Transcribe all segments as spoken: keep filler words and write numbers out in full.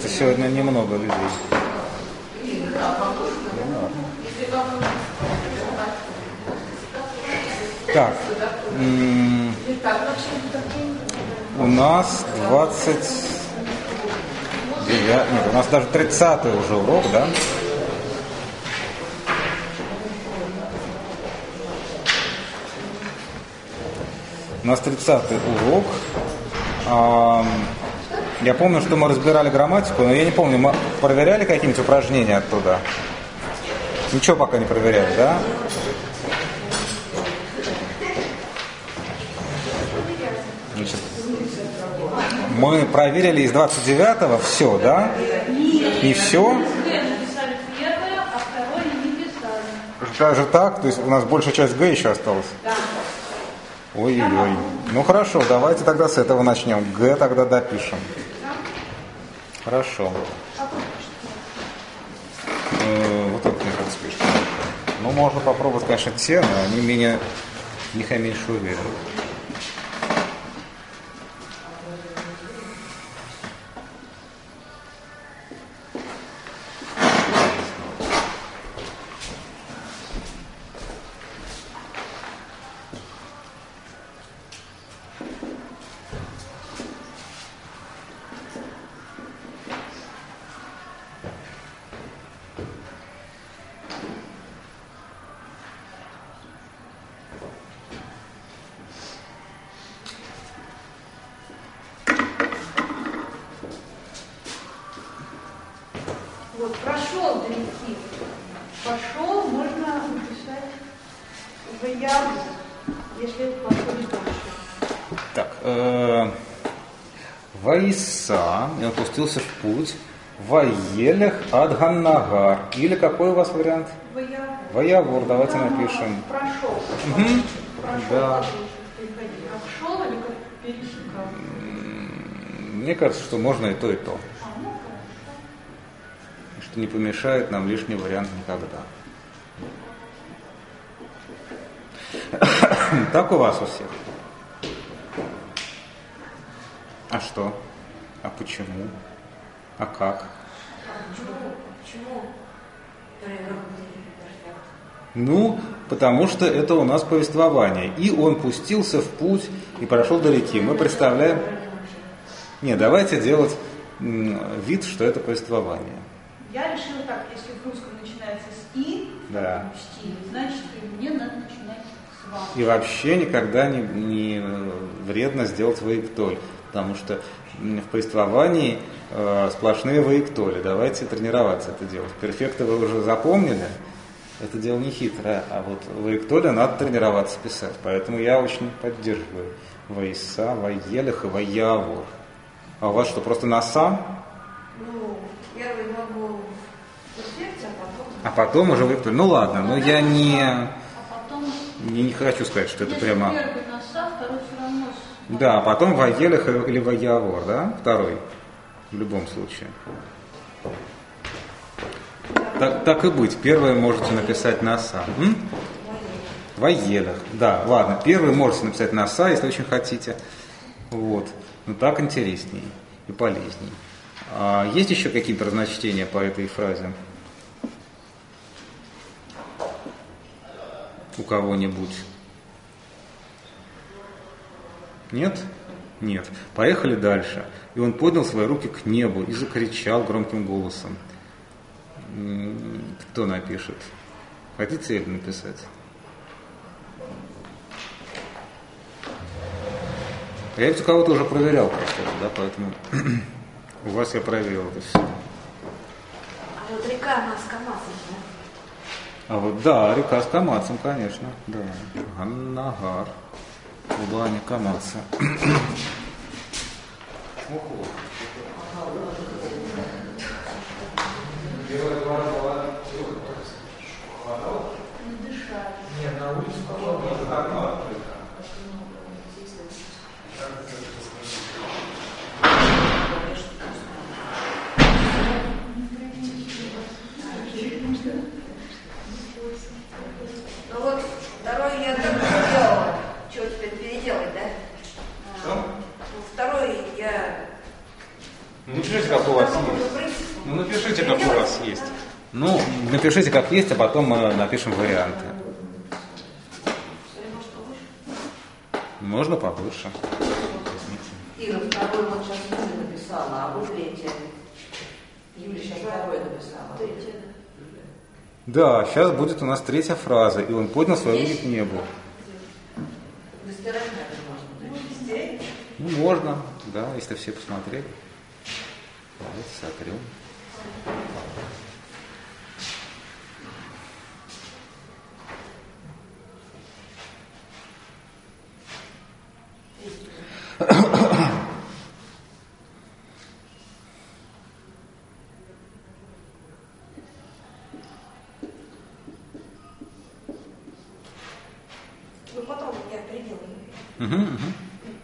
Что-то сегодня немного людей. Так. М- у нас двадцать девятый, нет, у нас даже тридцатый уже урок, да? У нас тридцатый урок. Я помню, что мы разбирали грамматику, но я не помню, мы проверяли какие-нибудь упражнения оттуда? Ничего пока не проверяли, да? Значит, мы проверили из двадцать девятого все, да? Не все? Даже так? То есть у нас большая часть Г еще осталась? Ой-ой-ой. Ну хорошо, давайте тогда с этого начнем. Г тогда допишем. Хорошо. Э, вот это мне кажется спешно. Ну, можно попробовать, конечно, те, но они меня, в них я меньше уверен. Вот, прошел до реки. Пошел, можно написать в яву, если подходит дальше. Так, э, Ваиса, и он пустился в путь. Ваелех ад Ганнагар. Или какой у вас вариант? Ваявур. Ваявур, давайте Да, напишем. Прошел. Угу. Прошел, Да. как шел или как пересекал? Мне кажется, что можно и то, и то. А, ну, Что не помешает нам лишний вариант никогда. Так у вас у всех? А что? А почему? А как? Почему? Ну, потому что это у нас повествование. И он пустился в путь и прошел до реки. Мы представляем... Не, давайте делать м, вид, что это повествование. я решила так, если в русском начинается с «и», Да. в стиле, значит, мне надо начинать с «вам». И вообще никогда не, не вредно сделать воиктоль, потому что в повествовании э, сплошные воиктоли. Давайте тренироваться это делать. Перфекты вы уже запомнили, это дело не хитрое, а вот воиктоли надо тренироваться писать. Поэтому я очень поддерживаю Ваиса, Ваелех и Ваявур. А у вас что, просто носа? Ну, первый могу в перфекте, а потом... А потом уже воиктоль. Ну ладно, но я не, А потом, не, не хочу сказать, что это если прямо... первый носа, второй все равно с... Да, а потом Ваелех или Ваявур, да? Второй. В любом случае. Так, так и быть. Первое можете написать носа. М? Ваелех. Да, ладно. Первый можете написать носа, если очень хотите. Вот. Но так интересней и полезней. А есть еще какие-то разночтения по этой фразе? У кого-нибудь? Нет? Нет. Поехали дальше. И он поднял свои руки к небу и закричал громким голосом. Кто напишет? Хотите это написать? Я ведь у кого-то уже проверял просто, да, поэтому у вас я проверил это все. А вот река она с Камасом, да? А вот да, река с Камацем, конечно, да. Ганнагар. Улане Камаца. Нет, на улице Ну вот второй я так сделала. Чего теперь переделать, да? Что? Ну, второй я... Ну, пишите, как у вас есть. есть. Ну, напишите как есть, а потом мы напишем варианты. Можно повыше. Ира второй вот сейчас Юля написала, а вы третья. Юля сейчас второе написала. Третья, да. Да, сейчас будет у нас третья фраза, и он поднял свою руку к небу. Достирать надо, можно. Ну, можно, да, если все посмотрели. Давайте сотрем. Ну потом я переделаю. Угу, угу.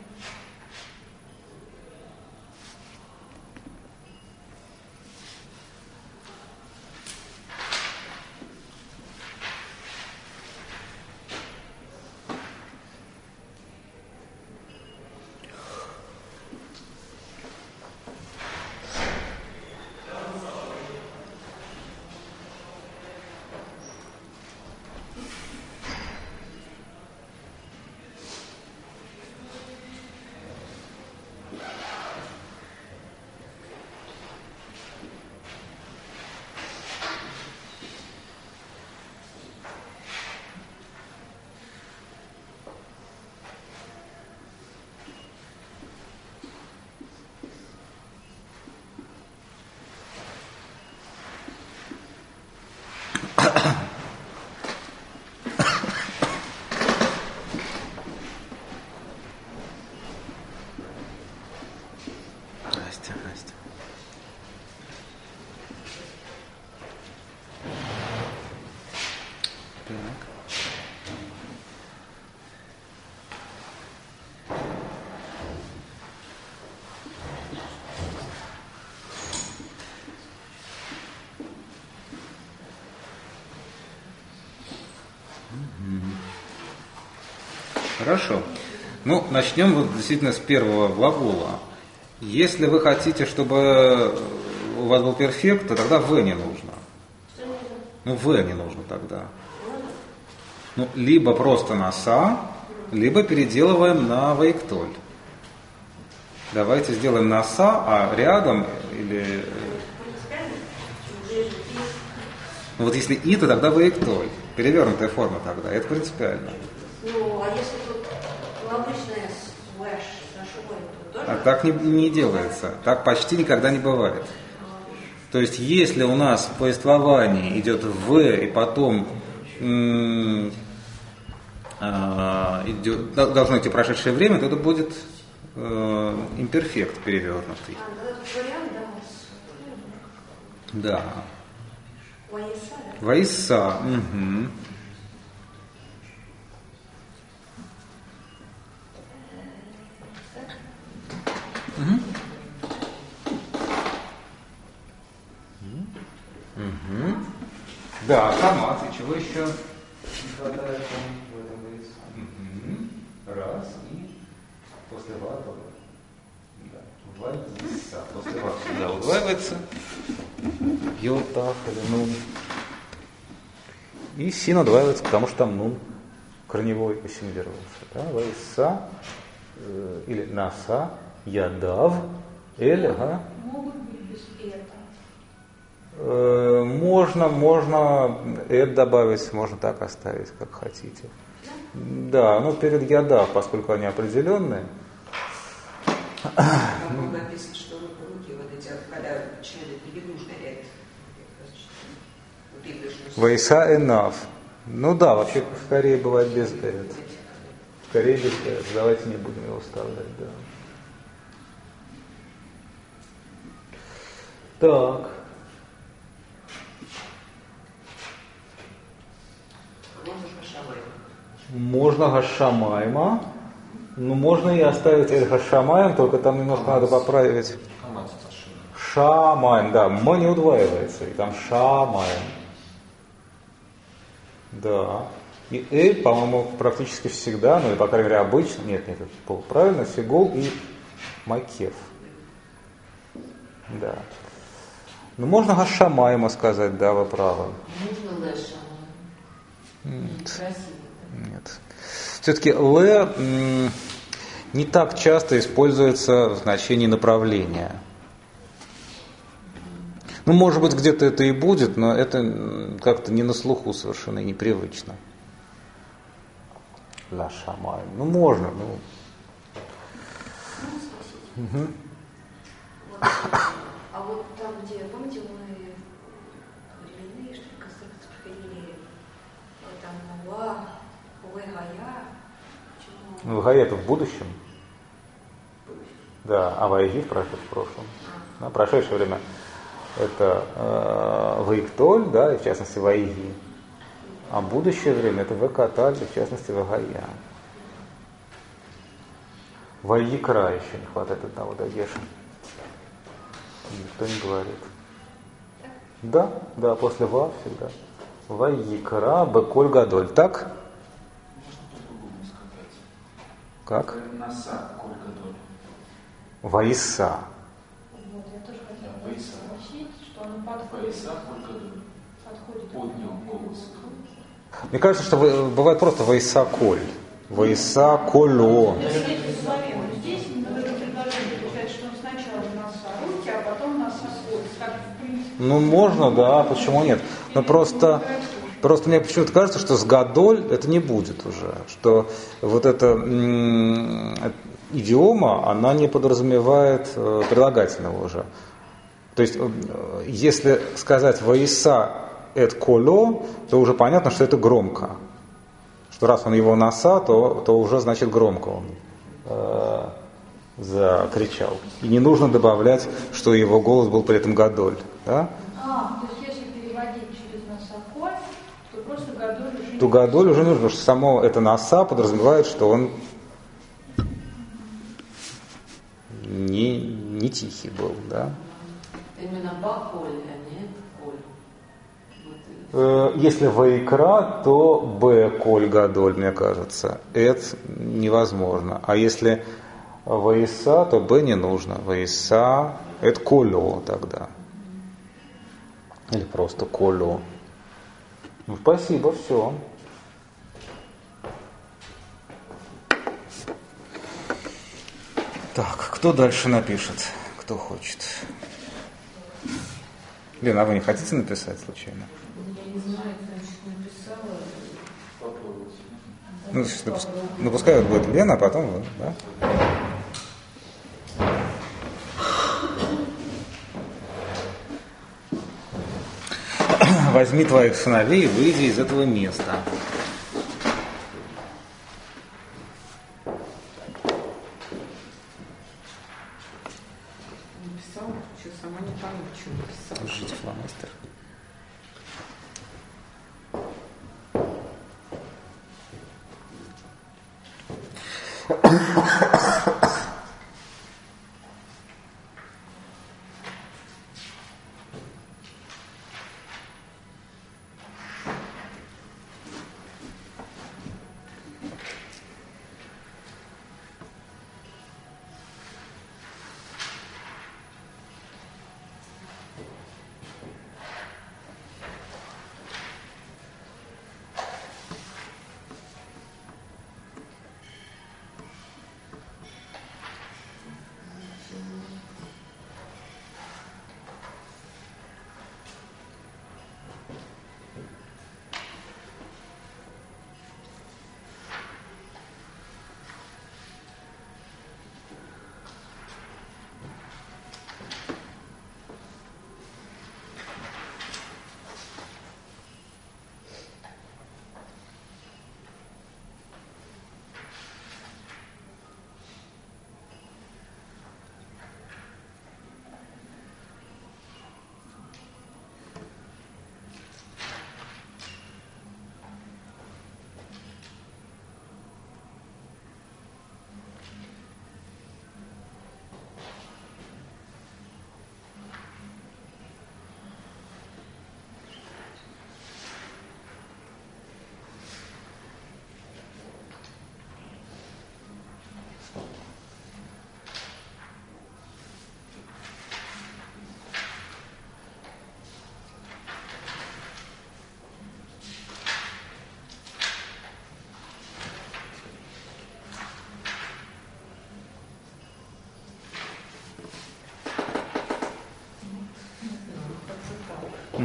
Настя, Настя. Так. Хорошо. Ну, начнем вот действительно с первого глагола. Если вы хотите, чтобы у вас был перфект, то тогда «в» не нужно. Ну, «в» не нужно тогда. Ну, либо просто на «са», либо переделываем на «ваиктоль». Давайте сделаем на «са», а рядом или... Ну, вот если «и», то тогда «ваиктоль». Перевернутая форма тогда. Это принципиально. Ну, а если тут обычная слэш с нашивой, то тоже? А так не, не делается. Так почти никогда не бывает. То есть, если у нас в повествовании идет «в» и потом м- а, идет, должно идти прошедшее время, то это будет э, имперфект перевернутый. А, ну это вариант, да? Да. Ваиса, да? Ваиса. Угу. Угу. Угу. Да, автомат. И чего еще не хватает в этом ваиса? Угу. Раз. И после вата. Да. Ваиса. После вата сюда удваивается. Йотах или нун. И син удваивается, потому что там нун корневой ассимилировался. Да? Ваиса э, или наса. Ядав, эль, ага. Могут быть без это. Э, можно, можно эд добавить, можно так оставить, как хотите. Да, ну перед ядав, поскольку они определенные. Там написано, что руки, вот эти, когда члены невидушный эд. Вайса энав. Ну да, вообще скорее бывает без эд. Скорее без эд. Давайте не будем его вставлять, да. Так. Можно гашамайма. Ну, можно и оставить эль гашамайм, только там немножко надо поправить. Шамайм, да, м не удваивается, и там шамайм. Да. И эль, по-моему, практически всегда, ну и, по крайней мере, обычно, нет, нет, это правильно, фигул и макев. Да. Ну, можно гашамайма сказать, да, вы правы. Нужно лэша. Нет. Нет. Все-таки лэ м, не так часто используется в значении направления. Ну, может быть, где-то это и будет, но это как-то не на слуху совершенно, непривычно. Ла шамай. Ну, можно, ну. Угу. Вот, а вот там, где, помните, мы временные, что ли, конструкции проходили, там, ва, вэгая, почему? Ну, гая это в будущем. Да, а вайги в прошлом. На прошедшее время это э, вайктоль, да, и в частности вайги. А будущее время это вэкаталь, и в частности вэгая. Вайикра еще не хватает одного дагеша. Никто не говорит. Да, да, после ва всегда. Вайикра беколь гадоль. Так? Как? Наса, коль гадоль. Ваиса. Вот, я тоже хотела спросить, что оно подходит. Ваиса, коль гадоль. Подходит. Поднял голос. Мне кажется, что бывает просто ваиса коль. Ваиса коло. Здесь в этом предложении получается, что он сначала носа руки, а потом носа коль. Как в принципе. Ну, можно, да, почему нет? Но просто, просто мне почему-то кажется, что с гадоль это не будет уже. Что вот эта м- идиома, она не подразумевает э, прилагательного уже. То есть, э, если сказать «ваиса эт коло», то уже понятно, что это громко. Что раз он его носа, то, то уже значит громко он э, закричал. И не нужно добавлять, что его голос был при этом гадоль. Да? А, то есть если переводить через носоколь, то просто гадоль уже не То гадоль уже нужно, потому что само это носа подразумевает, что он не, не тихий был. Да? Именно баколь, а не коль. Э, Если вайкра, то б коль гадоль, мне кажется. Эт невозможно. А если ваиса, то б не нужно. Ваиса эт коло тогда. Или просто коло. Ну, спасибо, все. Так, кто дальше напишет? Кто хочет? Лена, а вы не хотите написать случайно? Я не знаю, значит, написала. Ну, допуск... ну пускай вот будет Лена, а потом вы, да? Возьми твоих сыновей и выйди из этого места. Написала, что сама не помню, почему написала. Держите фломастер.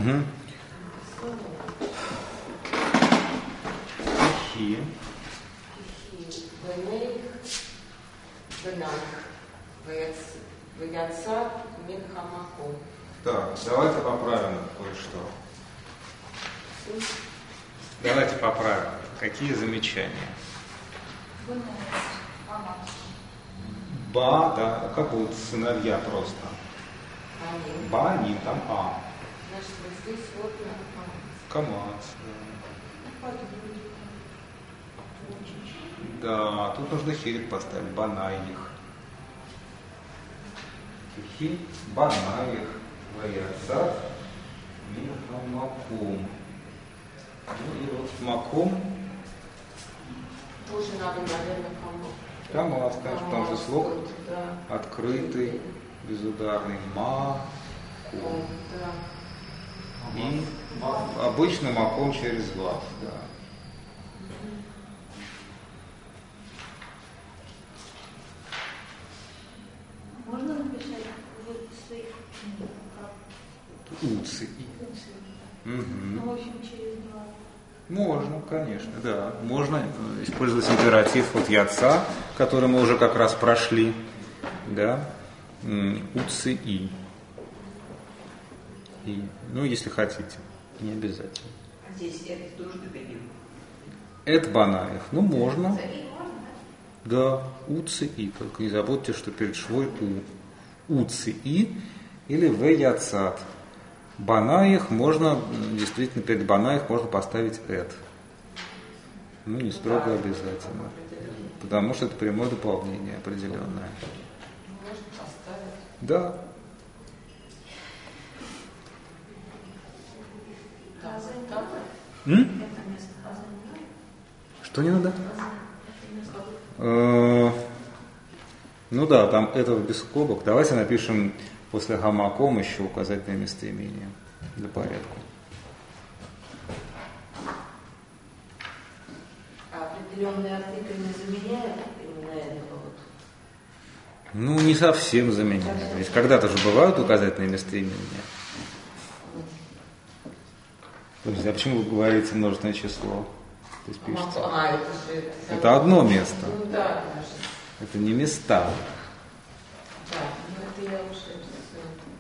Угу. Хи. Так, давайте поправим кое-что. Давайте поправим. Какие замечания? Ба, да, как будут сыновья просто. Ба, не, там а. Значит, вот здесь вот Камац. Да, тут нужно хирит поставить. Банайих. Хи, банайих. Ваяцат. Михамакум. Ну и вот макум. тоже надо, наверное, кому. Камац, конечно, там же слог да. открытый, безударный. Ма. Кум, да. И обычно маком через глаз, да. Можно написать уцы? Уцы. Угу. Ну, в общем, через два. Можно, конечно, да. Можно использовать императив от яца, который мы уже как раз прошли. Да. Уцы и. И. Ну, если хотите. Не обязательно. А здесь это тоже догоним? Это банаев. Ну, можно. Да, уцы и. Только не забудьте, что перед швой у. Уцы и или в яцат. Банаих можно, действительно, перед банаих можно поставить эт. Ну, не строго обязательно. Потому что это прямое дополнение определенное. Можно поставить. Да. М? Что не надо? Э, ну да, там этого без скобок. Давайте напишем после гамаком еще указательное местоимение для порядка. А определенные артикль не заменяет именно этого вот? Ну, не совсем заменяет. Ведь когда-то же бывают указательные местоимения. Подожди, а почему вы говорите множественное число? То есть пишете? А, это же... Это, Это одно место. Ну да, конечно. Это не места. Да, ну это я уже все.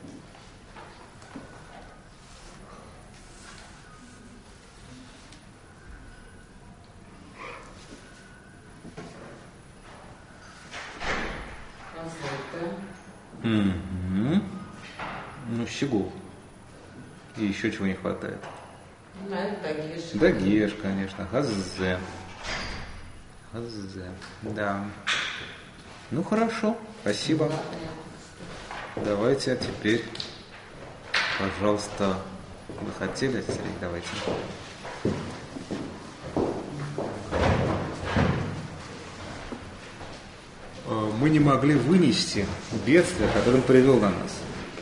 Угу. Ну, щегол. И еще чего не хватает. Ну, это дагеш. Дагеш, конечно. Газзе. Газзе. Да. Ну, хорошо. Спасибо. Давайте теперь, пожалуйста, вы хотели, Сергей, давайте. Мы не могли вынести бедствие, которое он привел на нас.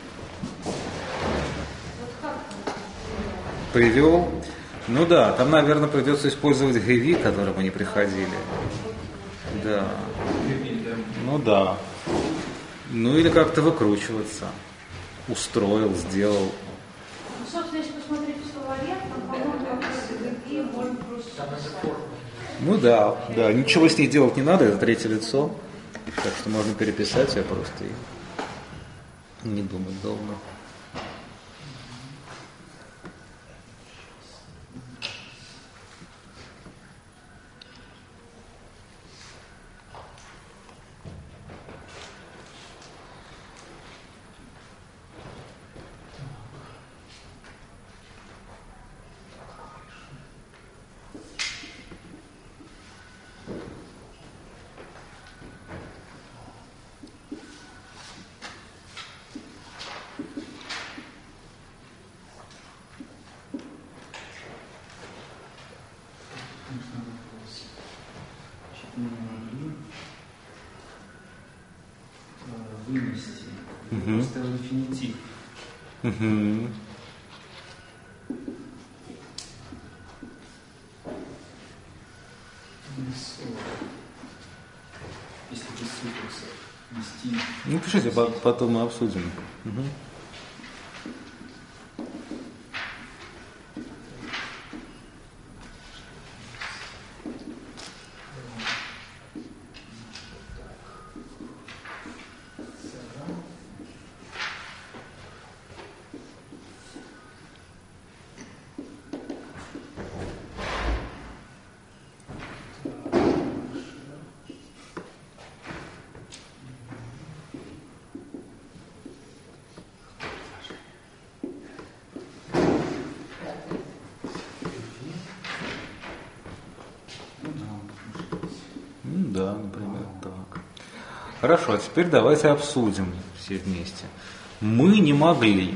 Привел. Ну да, там, наверное, придется использовать геви, к которому они приходили. Да. Ну да. Ну или как-то выкручиваться. Устроил, сделал. Ну, собственно, если посмотреть в словаре, там, по-моему, и можно просто... Ну да, да. Ничего с ней делать не надо, это третье лицо. Так что можно переписать ее просто и не думать долго. Вынести. Угу. Просто инфинитив. Угу. Если без суффиксов вести. Ну, пишите, потом мы обсудим. Угу. Хорошо, а теперь давайте обсудим все вместе. Мы не могли.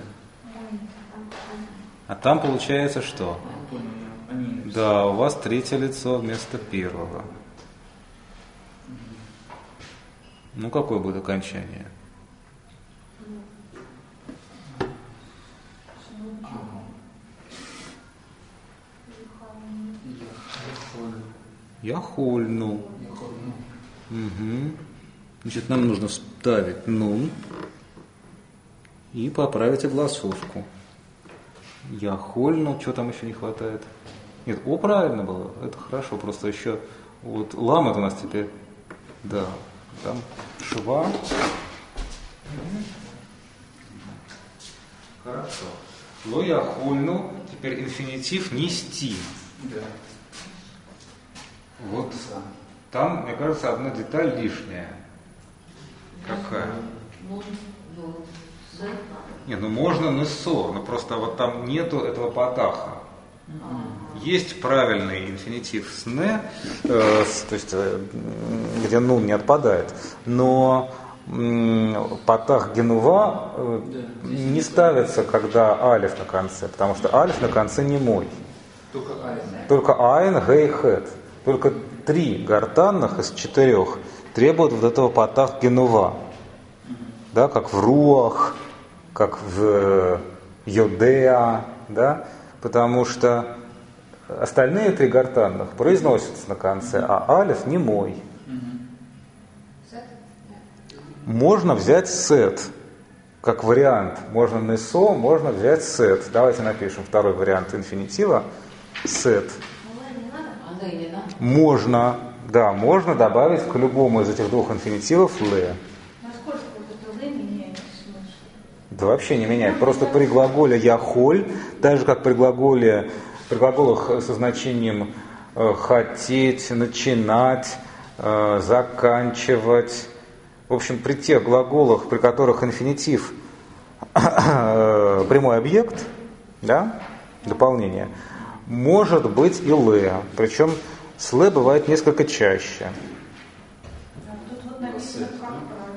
А там получается что? Да, у вас третье лицо вместо первого. Ну, какое будет окончание? Я хольну. Угу. Значит, нам нужно вставить нун и поправить огласовку. Я хольну. Что там еще не хватает? Нет, о, правильно было. Это хорошо. Просто еще вот лам это у нас теперь. Да. Там шва. Хорошо. Ло я хольну. Теперь инфинитив нести. Да. Вот там, мне кажется, одна деталь лишняя. Какая? Не, ну можно несо, но просто вот там нету этого патаха. Есть правильный инфинитив с не, э, с, то есть э, где нун не отпадает, но э, патах генува э, не ставится, когда алиф на конце, потому что алиф на конце не мой. Только айн. Только айн, гей, хет. Только три гортанных из четырех требуют вот этого патах генува. Да, как в руах, как в йодеа, да, потому что остальные три гортанных произносятся на конце, а алиф не мой. Можно взять сет, как вариант. Можно несо, можно взять сет. Давайте напишем второй вариант инфинитива. Сет. Можно, да, можно добавить к любому из этих двух инфинитивов ле. Насколько вот это ле меняет смысл? Да вообще не меняет. Просто при глаголе яхоль, так же как при глаголе, при глаголах со значением э, хотеть, начинать, э, заканчивать. В общем, при тех глаголах, при которых инфинитив э, прямой объект, да, дополнение, может быть и ле. Причем с ле бывает несколько чаще. А тут вот написано как правильно.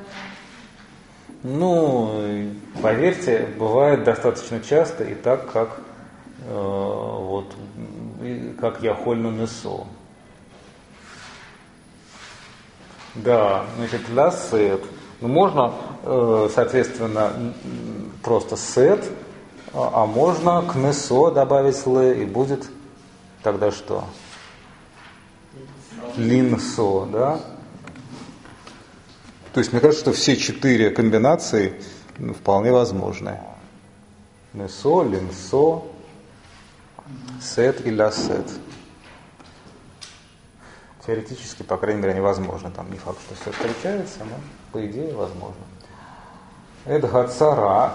Ну, поверьте, бывает достаточно часто и так, как э, вот, как я хольну несу. Да, значит, ля сет. Ну, можно, э, соответственно, просто сет, а можно к несо добавить ле, и будет тогда что? Линсо, да? То есть мне кажется, что все четыре комбинации ну, вполне возможны. Несо, линсо, сет и ля сет. Теоретически, по крайней мере, невозможно. Там не факт, что все встречается, но по идее возможно. Эдгацара.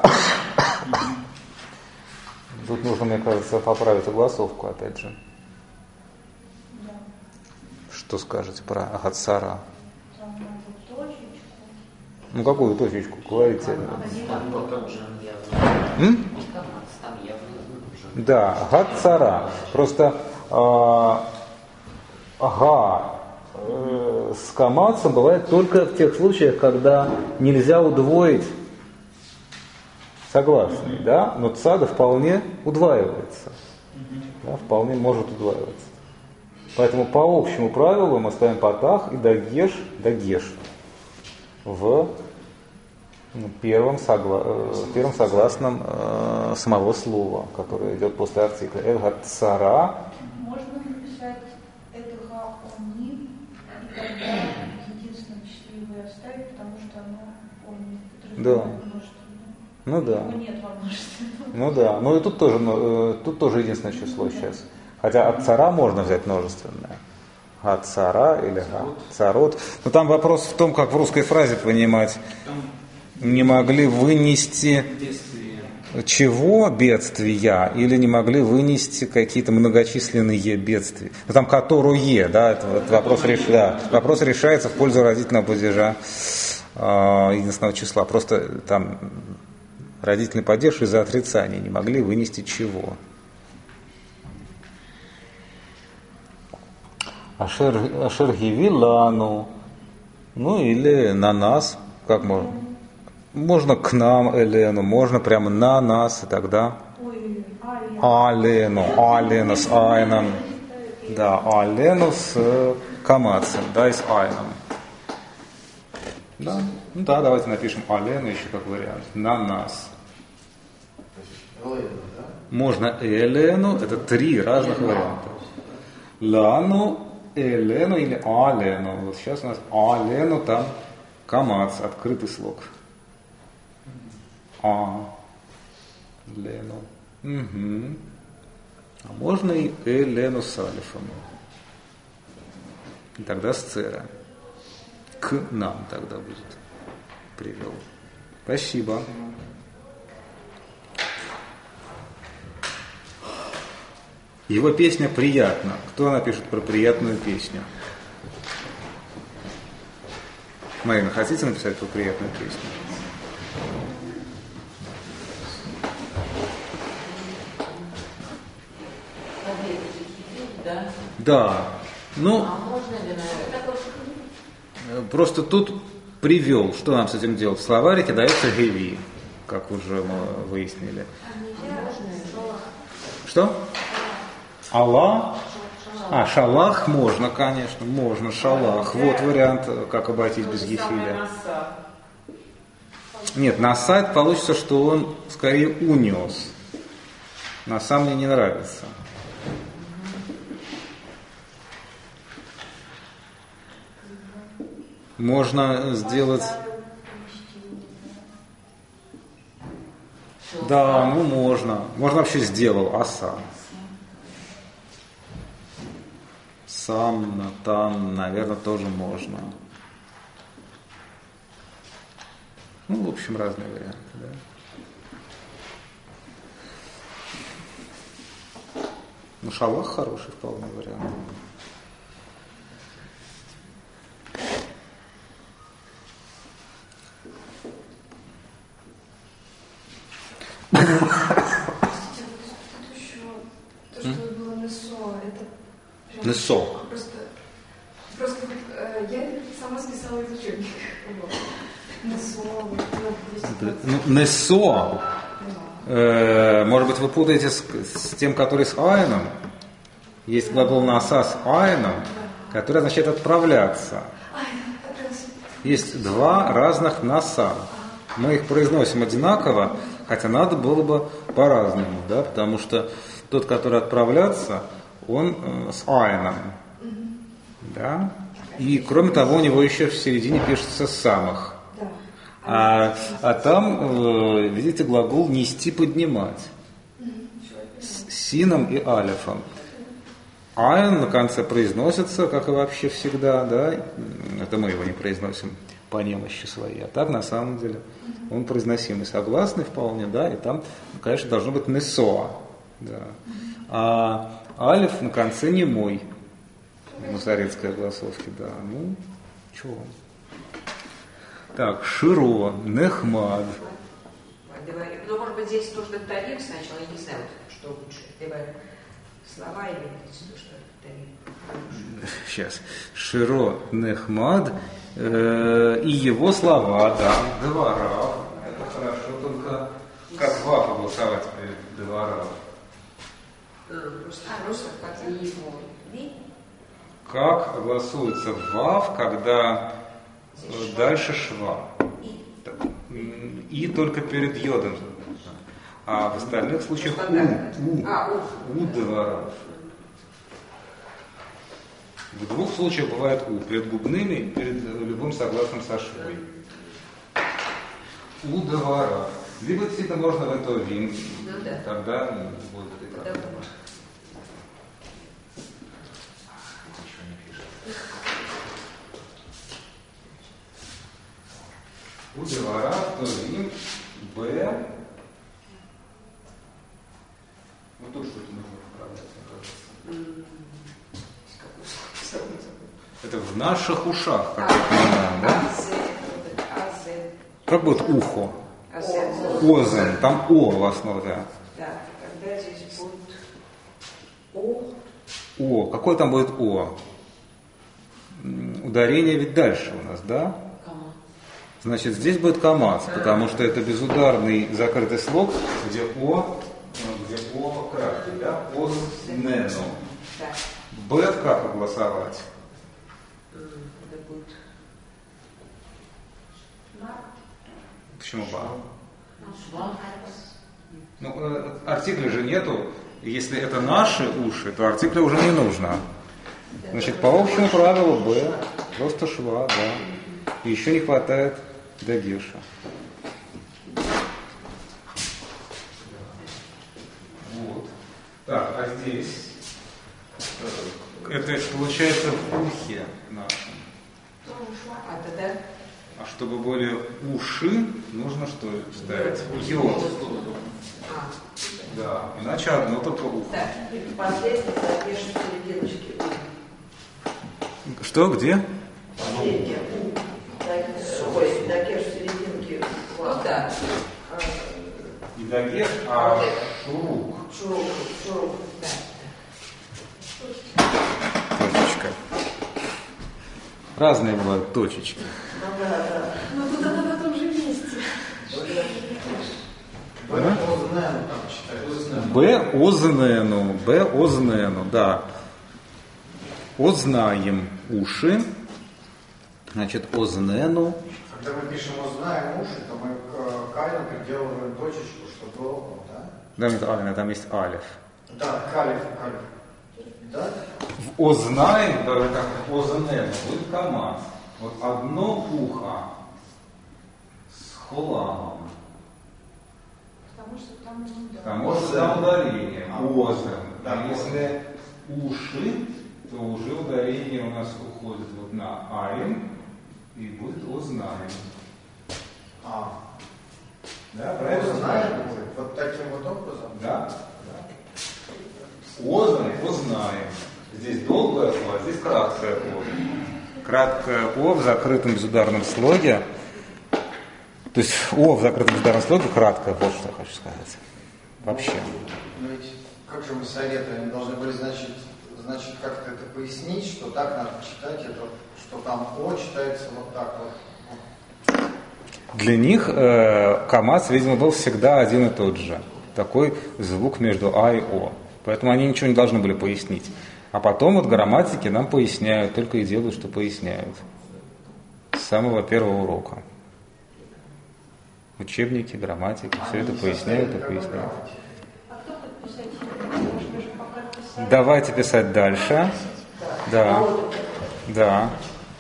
Тут нужно, мне кажется, поправить огласовку, опять же. Да. Что скажете про Агацара? Там надо точечку. Ну, какую точечку? Говорите. Там также М? там явно. Да, Агацара. Просто э, ага э, с камацем бывает только в тех случаях, когда нельзя удвоить согласный, да, но цада вполне удваивается, да, вполне может удваиваться. Поэтому по общему правилу мы ставим патах и дагеш, дагеш в первом, согла, первом согласном э, самого слова, которое идет после артикля. Эдгацара. Можно написать эдга они, и тогда единственное число его оставить, потому что оно он Да. множество. Ну да. Его нет во множестве. Ну да. Ну и тут тоже, ну, тут тоже единственное число сейчас. Хотя от цара можно взять множественное. От цара или от царот. Но там вопрос в том, как в русской фразе понимать. Не могли вынести чего бедствия или не могли вынести какие-то многочисленные бедствия. Ну, там которое, да, это, это вопрос, реш... да, вопрос решается в пользу родительного падежа э, единственного числа. Просто там родительный падеж из-за отрицания не могли вынести чего. Ашер, ашер гиви лану. Ну или на нас, как можно. Можно к нам, Элену, можно прямо на нас, и тогда Алену, Алену с Айном. Да, Алену с Камацем, да, и с Айном. Да, ну да, давайте напишем Алену еще как вариант. На нас. Можно Элену, это три разных варианта. Лану, Элену или Алену. Вот сейчас у нас Алену, там Камац, открытый слог. А, Лену. Угу. А можно и Элену с Алифом. И тогда сцера. К нам тогда будет. Привел. Спасибо. Его песня «Приятно». Кто напишет про приятную песню? Марина, хотите написать про приятную песню? Да. Ну, просто тут привел, что нам с этим делать? В словарике дается геви, как уже мы выяснили. Что? Аллах? А, шалах можно, конечно, можно, шалах. Вот вариант, как обойтись без гефиля. Нет, на сайт получится, что он скорее унес. На самом мне не нравится. Можно сделать... Да, ну можно. Можно вообще сделал, аса. Сам, там, наверное, тоже можно. Ну, в общем, разные варианты, да. Ну, шалах хороший вполне вариант. Несо. Просто, просто э, я сама списала из учебника. Несо. Ну, несо. Э, может быть, вы путаете с, с тем, который с айном. Есть глагол наса с айном, который означает отправляться. Есть два разных наса. Мы их произносим одинаково, хотя надо было бы по-разному, да, потому что тот, который отправляться, он э, с айном, да, и кроме того у него еще в середине пишется самых, а, а там, э, видите, глагол нести, поднимать, с сином и алифом. Айн на конце произносится, как и вообще всегда, да, это мы его не произносим по немощи своей, а так на самом деле он произносимый, согласный вполне, да, и там, конечно, должно быть несоа, да. А алиф на конце не мой. Назаретской огласовки, да. Ну, чего? Так, широ, нехмад. Ну, может быть, здесь нужно тариф сначала, я не знаю, вот, что лучше. Давай слова или то, что тариф. Сейчас. Широ, нехмад. Э, и его слова, да. Двора. Это хорошо, только как вафа голосовать перед двора. А, просто как его. Как огласуется вав, когда э, дальше шва. И. И только перед йодом. А в остальных случаях у. У, а, у. у двора. В двух случаях бывает у. Перед губными и перед любым согласным со швой. У двора. Либо действительно можно в это вин. Ну, да. Тогда будет и так. У двора, то рим, Б. Вот тут что-то нужно поправлять, мне кажется. Это в наших ушах, как мы понимаем, да? Как будет ухо? Озен, там О в основе. Да, тогда здесь будет О. О, какой там будет О? ударение ведь дальше у нас, да? Кама. Значит, здесь будет камац, потому что это безударный закрытый слог, где о, где о краткий, да? Ознену. Да. Б как огласовать? Это будет. Почему ба? Шва. Ну, э, артикля же нету. Если это наши уши, то артикля уже не нужно. Значит, по общему правилу Б, просто шва, да. И еще не хватает дагеша. Вот. Так, а здесь это получается в ухе нашем. А тогда А чтобы были уши, нужно что ставить? Йод. А. Да, иначе одно только ухо. Да, и последний запишем серединочки. Что, где? Последняя. Ой, дагеш серединки. Ну да. Не дагеш, а шурук. Шурук, шурук, да. Точечка. Разные бывают точечки. Ну да, да. Но тут она на том же месте. Б ознену, Б ознену, да. Ознаем уши. Значит, ознену. Когда мы пишем «узнаем уши», то мы к калю приделываем точечку, что было, да? Да, нет, алиф, там есть алиф. Да, калиф, калиф. Да? В ознаем, да, так, ознену, будет камаз. Вот одно ухо с хуламом. Потому что там не удар. Потому что там ударение. А, Озен. да, А если уши, то уже ударение у нас уходит вот на айн и будет ознаем. А. Да, правильно? Узнаем будет вот таким вот образом? Да. да. Ознаем, ознаем. Здесь долгое о, а здесь краткое о. Краткое о в закрытом безударном слоге. То есть о в закрытом безударном слоге краткое, вот что я хочу сказать. Вообще. Но ведь как же мы советуем, должны были, значит, значит как-то это пояснить, что так надо читать это, что там о читается вот так вот. Для них э, камаз, видимо, был всегда один и тот же. Такой звук между а и о. Поэтому они ничего не должны были пояснить. А потом вот грамматики нам поясняют, только и делают, что поясняют. С самого первого урока. Учебники, грамматики, все это поясняют и поясняют. А кто подписать? Можно же пока писать. Давайте писать дальше. Да. Да.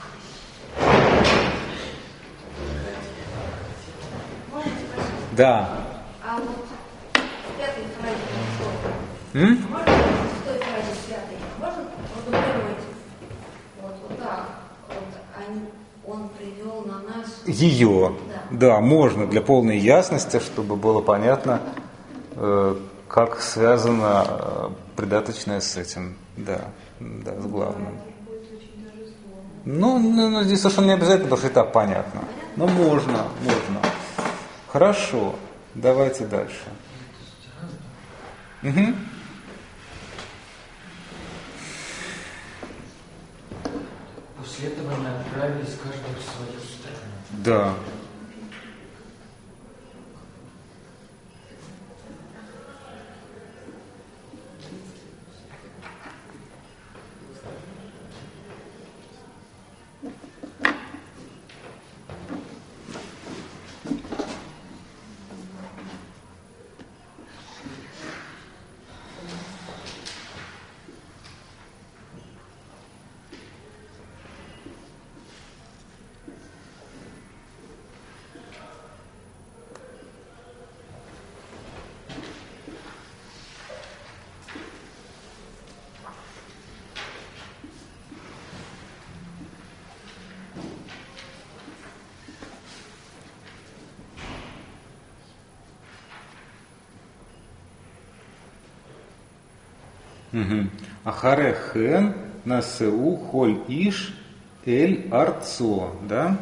Можете спросить? Да. А вот пятый фразе М? можно с той фразе с пятой? Можно продублировать? Вот, вот так. Вот, они, он привел на нас... Ее. Да. Да, можно для полной ясности, чтобы было понятно, э, как связано э, придаточное с этим. Да, да, с главным. Будет очень даже сложно. Ну, ну, ну, здесь совершенно не обязательно, потому что и так понятно. Но можно, можно. Хорошо, давайте дальше. Угу. После этого мы отправились каждый в свою сторону. Да. Угу. Ахаре хен насеу холь иш эль арцо, да?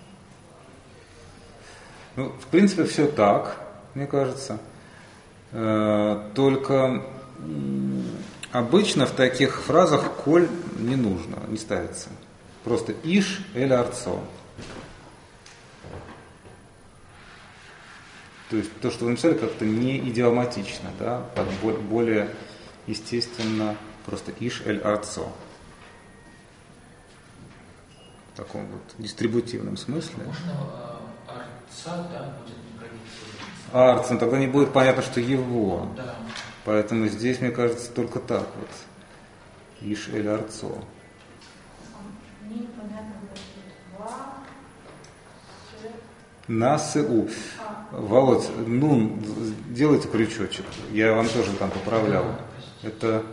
Ну, в принципе, все так, мне кажется. Э, только м, обычно в таких фразах коль не нужно, не ставится. Просто иш эль арцо. То есть то, что вы написали, как-то не идиоматично, да, так более естественно, просто иш эль арцо. В таком вот дистрибутивном смысле. Можно э, арца, да, будет не правительство. Арцем, тогда не будет понятно, что его. Да. Поэтому здесь, мне кажется, только так вот. Иш эль арцо. Мне непонятно, вот ва, Насыу. Володь, ну, делайте крючочек. Я вам тоже там поправлял. Это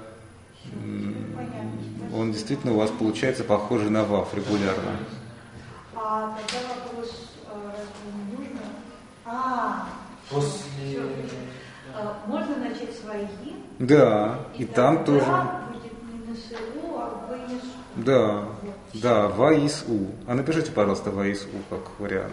он действительно у вас получается похожий на ваф регулярно. А тогда вопрос, разве не нужно? А, После... а, можно начать свои? Да, и, и там тоже. Будет не насыру, а вынесу. Да, да, ваису. А напишите, пожалуйста, ваису как вариант.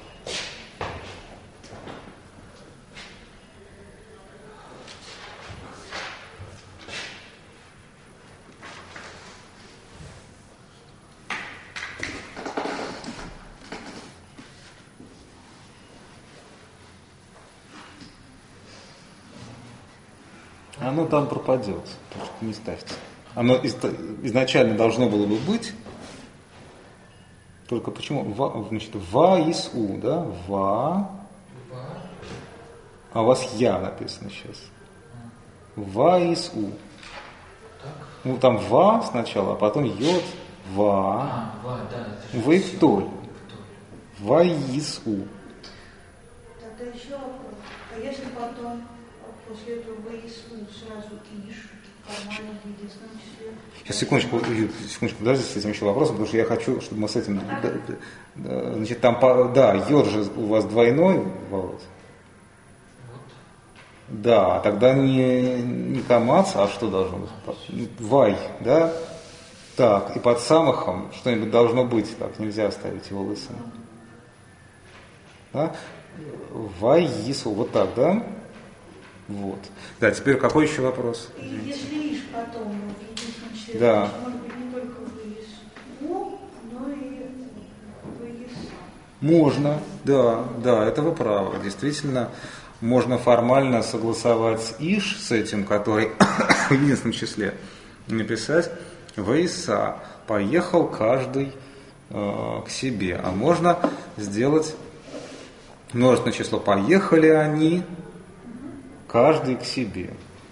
Оно там пропадет, так что не ставьте. Оно изначально должно было бы быть, только почему? Ва, значит, ва-ис-у, да? Ва. А у вас я написано сейчас. Ва-ис-у. Ну там ва сначала, а потом йод, ва. А, ва, да. Вейктоль. Ва-ис-у. Тогда еще вопрос. А если потом после этого выяснить сразу иш, формально в единственном числе? Сейчас, секундочку, секундочку, подождите с этим еще вопросом, потому что я хочу, чтобы мы с этим... Да, да, значит, там, да, йод же у вас двойной, Володь? Да, тогда не, не камац, а что должно быть? Вай, да? Так, и под самахом что-нибудь должно быть, так, нельзя оставить его лысым. Да? Вай, есу, вот так, да? Вот. Да, теперь какой еще вопрос? И если иш потом в единственном числе, да. значит, может быть не только выясу, но и выяса. Можно, да, да, это вы правы. Действительно, можно формально согласовать иш с этим, который в единственном числе, написать выяса. Поехал каждый э, к себе. А можно сделать множественное число. Поехали они каждый к себе.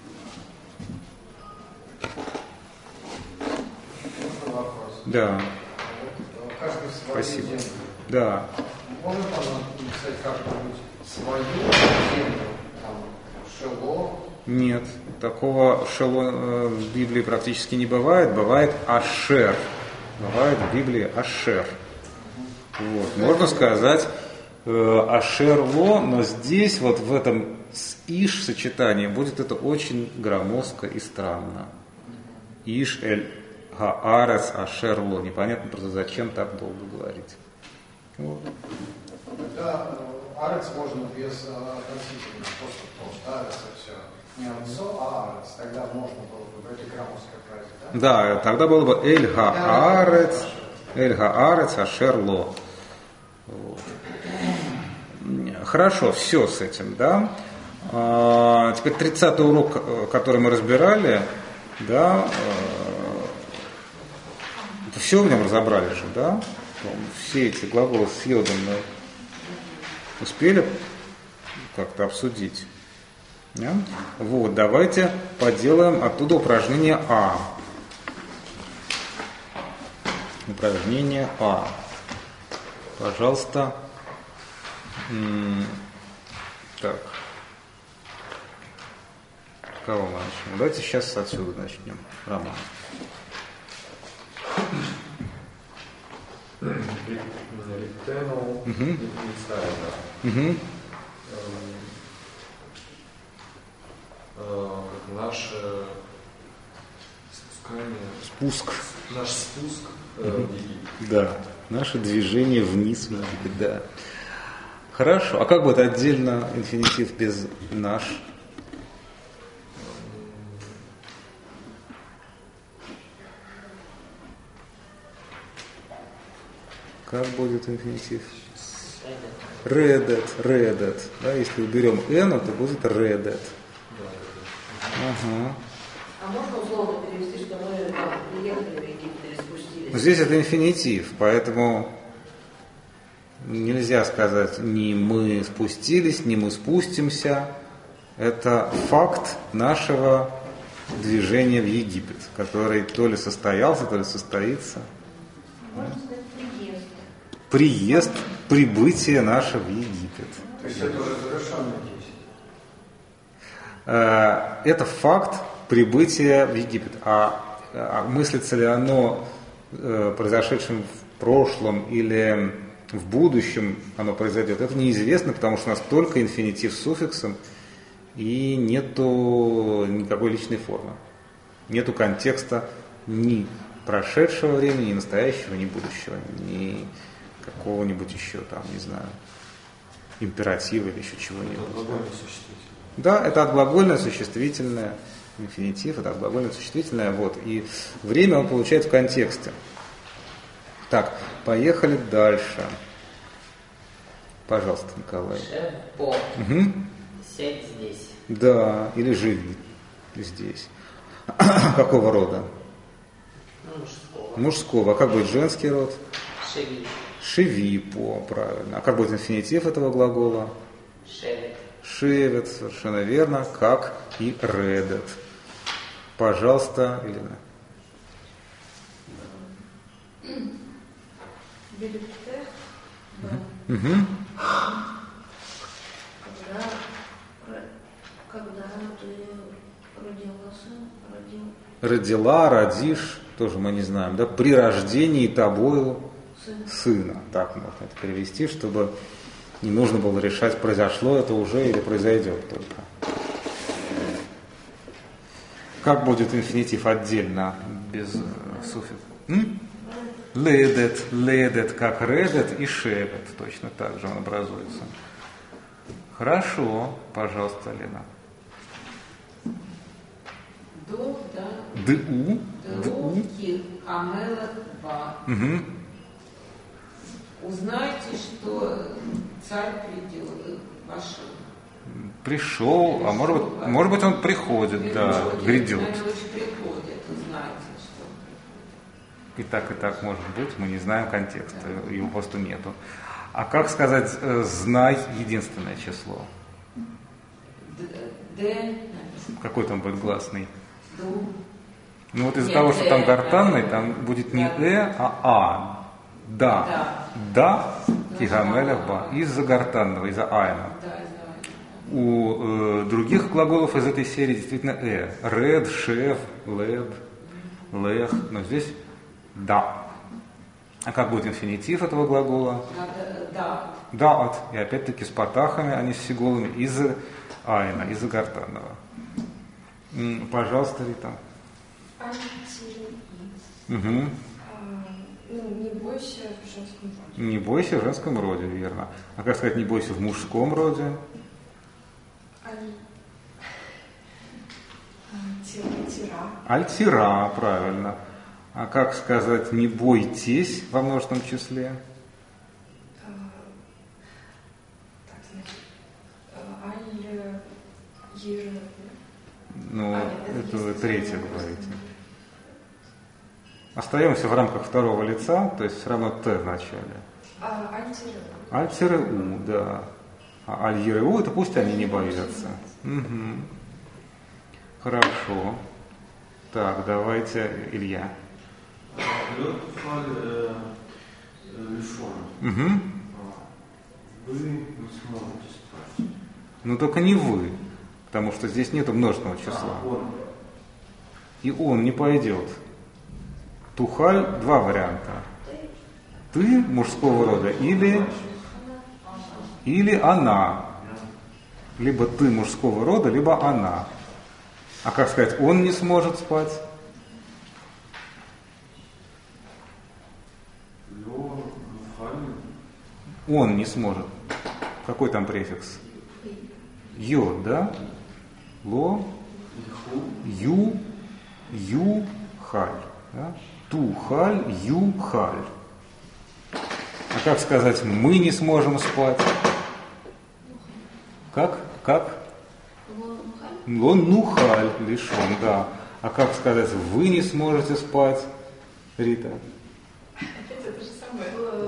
Вопрос. Да. Каждый в свою Спасибо. землю. Да. Можно там написать как-нибудь свою землю, там, шело? Нет, такого шело э, в Библии практически не бывает. Бывает ашер. Бывает в Библии ашер. Вот. Можно сказать э, ашерло, но здесь вот в этом с иш сочетании будет это очень громоздко и странно. Иш эль гаарес ашерло. Непонятно просто зачем так долго говорить. Вот. Тогда арец можно без относительно, просто потому что арец это все не анцо, а арец. Тогда можно было бы в этой громоздкой фразе, да? Да, тогда было бы эль гаарец, эль гаарец ашерло. Вот. Хорошо, все с этим, да. А, теперь тридцатый урок, который мы разбирали, да, все в нем разобрали же, да? Все эти глаголы с йодом мы успели как-то обсудить. Да? Вот, давайте поделаем оттуда упражнение А. Упражнение А. Пожалуйста. Так. С кого мы начнем? Давайте сейчас отсюда начнем. Роман. Ректенул, Угу. Наше спускание, Спуск. наш спуск э, в Египет. Да. Наше движение вниз в Египет, да. Хорошо. А как будет отдельно инфинитив без наш? Как будет инфинитив? Redet, redet. Да, если уберем n, то будет redet. Ага. А можно условно перевести, что мы там приехали в Египет или спустились? Здесь это инфинитив, поэтому нельзя сказать ни мы спустились, ни мы спустимся. Это факт нашего движения в Египет, который то ли состоялся, то ли состоится. Можно сказать приезд. Приезд, прибытие наше в Египет. То есть это уже завершенное действие. Это факт прибытия в Египет. А, а мыслится ли оно э, произошедшим в прошлом или в будущем оно произойдет, это неизвестно, потому что у нас только инфинитив с суффиксом и нету никакой личной формы. Нету контекста ни прошедшего времени, ни настоящего, ни будущего, ни какого-нибудь еще там, не знаю, императива или еще чего-нибудь. Да, это отглагольное существительное, инфинитив, это отглагольное существительное, вот, и время он получает в контексте. Так, поехали дальше. Пожалуйста, Николай. По. Угу. Сядь здесь. Да, или живи здесь. Какого рода? Мужского. Мужского. А как будет женский род? Шеви. Шевипо, правильно. А как будет инфинитив этого глагола? Шевет. Шевет, совершенно верно, как и редет. Пожалуйста, Елена. Билетер. Угу. Когда, когда ты родился, родил Родила, родишь, тоже мы не знаем, да, при рождении тобою сына. сына. Так можно это перевести, чтобы не нужно было решать, произошло это уже или произойдет только. Как будет инфинитив отдельно, без э, суффикса? Ледет, ледет, как редет и шевет. Точно так же он образуется. Хорошо, пожалуйста, Лена. До, да. Ду, ду. Ки, амела, ба. Угу. Узнайте, что царь придет, вошел. Пришел, а может быть, может быть он приходит, да, грядет. Наверное, лучше приходит, узнайте, что. И так, и так может быть, мы не знаем контекста, его просто нету. А как сказать э, знай единственное число? Д. Какой там будет гласный? Ду. Ну вот из-за Нет, того, что там э, гортанный, да. там будет не Да. э, а а. Да. Да. Кигамеля ба. Из-за гортанного, из-за айна. Да, да. У э, других глаголов из этой серии действительно э. Ред, шеф, лед, лех. Но здесь да. А как будет инфинитив этого глагола? Да. Даат. И опять-таки с патахами, а не с сиголами, из-за айна, из-за гортанного. М, Пожалуйста, Рита. Угу. Ну, не бойся в женском роде. Не бойся в женском роде, верно. А как сказать не бойся в мужском роде? Альтира. Альтира, правильно. А как сказать не бойтесь во множественном числе? Так, значит, аль ир. Ну, А, нет, это это вы есть третье название говорите. Остаемся в рамках второго лица, то есть все равно Т в начале. А, альтира. Альтиру, да. А аль-еру, это пусть они не боятся. Угу. Хорошо. Так, давайте, Илья. Угу. Вы не сможете спать. Ну только не вы, потому что здесь нет множественного числа. А, он. И он не пойдет. Тухаль два варианта. Ты мужского рода или, или она. Либо ты мужского рода, либо она. А как сказать, он не сможет спать? Он не сможет. Какой там префикс? Ё, да? Ло, ю, ю, халь. Да? Ту, халь, ю, халь. А как сказать «мы не сможем спать»? Как? Как? Лон нухаль лишен, да. А как сказать «вы не сможете спать», Рита? Опять это же самое.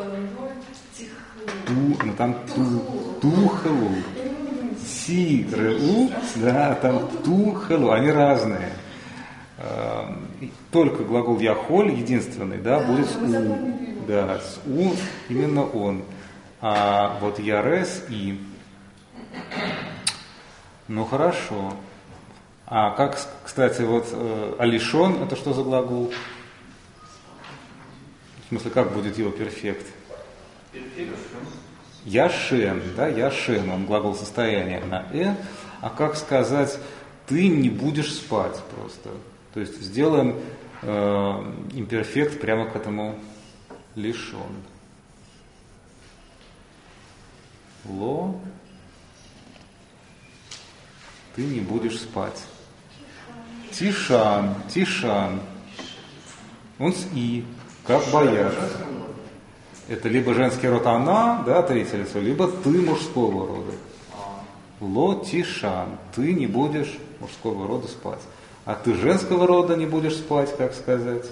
Ту, ну там ту, тухлу. Си-ры-у, да, там тухлу, они разные. Только глагол яхоль, единственный, да, будет с у. Да, с у именно он. А вот ярес и. Ну хорошо. А как, кстати, вот алишон, это что за глагол? В смысле, как будет его перфект? Яшен, да, яшен, он глагол состояния на э. А как сказать, ты не будешь спать просто? То есть сделаем э, имперфект прямо к этому лишен. Ло, ты не будешь спать. Тишан, тишан. Он с и, как бояр. Это либо женский род она, да, третье лицо, либо ты мужского рода. Ло тишан, ты не будешь мужского рода спать. А ты женского рода не будешь спать, как сказать?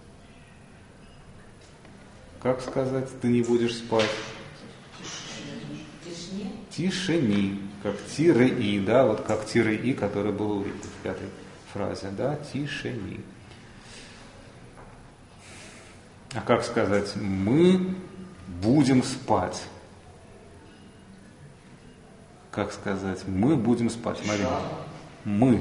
Как сказать, ты не будешь спать? Тишини, как тире-и, да, вот как тире-и, который был в пятой фразе, да, тишини. А как сказать, мы будем спать? Как сказать, мы будем спать, Марина? Мы.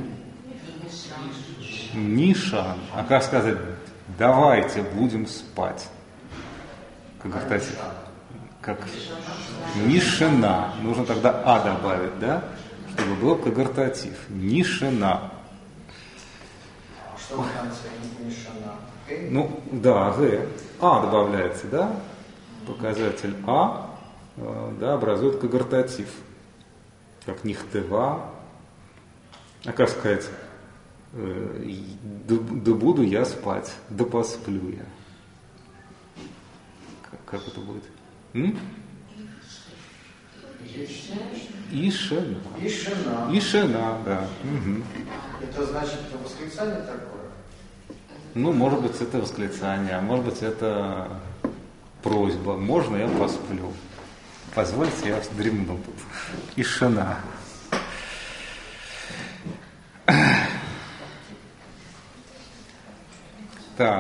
Нишан. А как сказать, давайте будем спать? Как говорится, как нишена. Нужно тогда а добавить, да? Чтобы был кагартатив. Нишена. Что в конце нишена? Ну, да, г. А добавляется, да? Показатель а, да, образует кагартатив. Как нихтева. А как сказать, да, да буду я спать, да посплю я. Как, как это будет? М? Ишена. Ишена. Ишена, да. Угу. Это значит восклицание такое? Ну, может быть, это восклицание, а может быть, это просьба. Можно я посплю? Позвольте, я вздремну тут. Ишена. Так.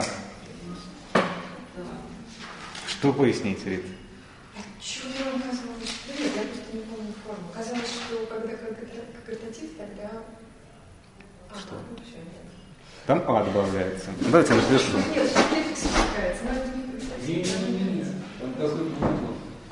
Что пояснить, Рит? Чего я назвала? Нет, я просто не помню форму. Казалось, что когда кагартатив, тогда... Что? Там а добавляется. Давайте я напишу. Нет, что префикс спускается, но это не кагартатив. Нет, там какой глагол.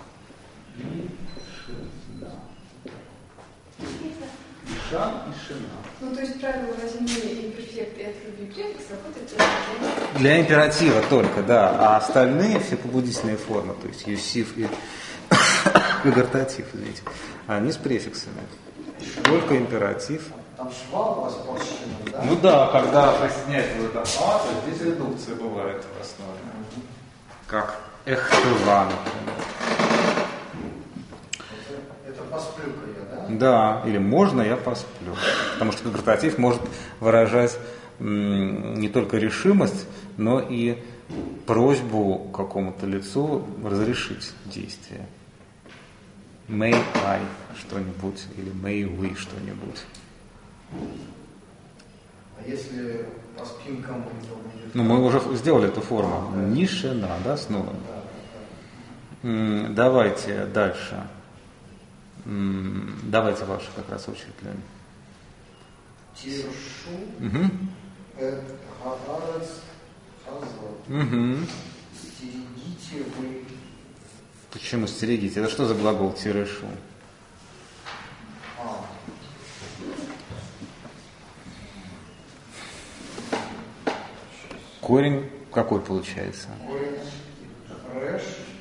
Шан и шина. Ну, то есть правило возьми имперфект и отруби префикс работает только для... Для императива только, да. А остальные все побудительные формы, то есть юсив и кагартатив, извините, они с префиксами. Только императив. Там швал у вас порщина, да? Ну да, когда присоединяется вот это а, то здесь редукция бывает в основе. Как эхтыва, например. Это посплю-ка я, да? Да, или можно я посплю. Потому что кагартатив может выражать м, не только решимость, но и просьбу какому-то лицу разрешить действие. May I что-нибудь или may we что-нибудь. А если по спинкам, то будет... Ну, мы уже сделали эту форму. Нишена, да, снова. М, давайте дальше. М, давайте вашу как раз очередь, Лен. Тиршу, Угу. эт, гагарец, хазот. Угу. Стерегите вы. Почему стерегите? Это что за глагол тирешу? А. Корень какой получается? Корень рэш.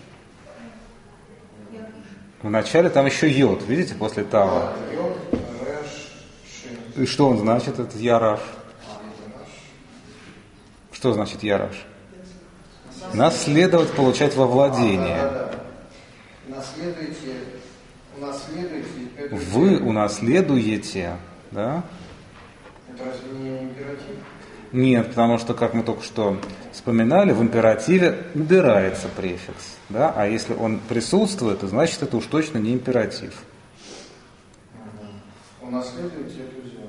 Вначале там еще йод, видите, после тава. Йод, рэш, шин. И что он значит, этот яраш? А, это наш. Что значит яраш? Наследовать, получать во владение. А, да, да, да. Наследуете, унаследуете эту Вы землю. унаследуете, да? Это разве не императив? Нет, потому что, как мы только что вспоминали, в императиве убирается префикс, да? А если он присутствует, то значит это уж точно не императив. Угу. Унаследуете эту землю.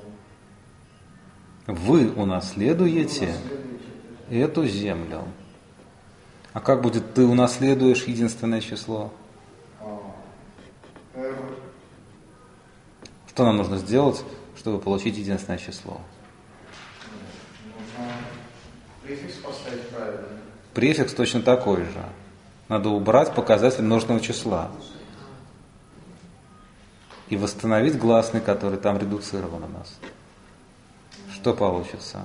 Вы унаследуете, Унаследуете эту землю. А как будет ты унаследуешь единственное число? А, эр. Что нам нужно сделать, чтобы получить единственное число? Нужно префикс поставить правильно. Префикс точно такой же. Надо убрать показатель множественного числа. И восстановить гласный, который там редуцирован у нас. Что получится?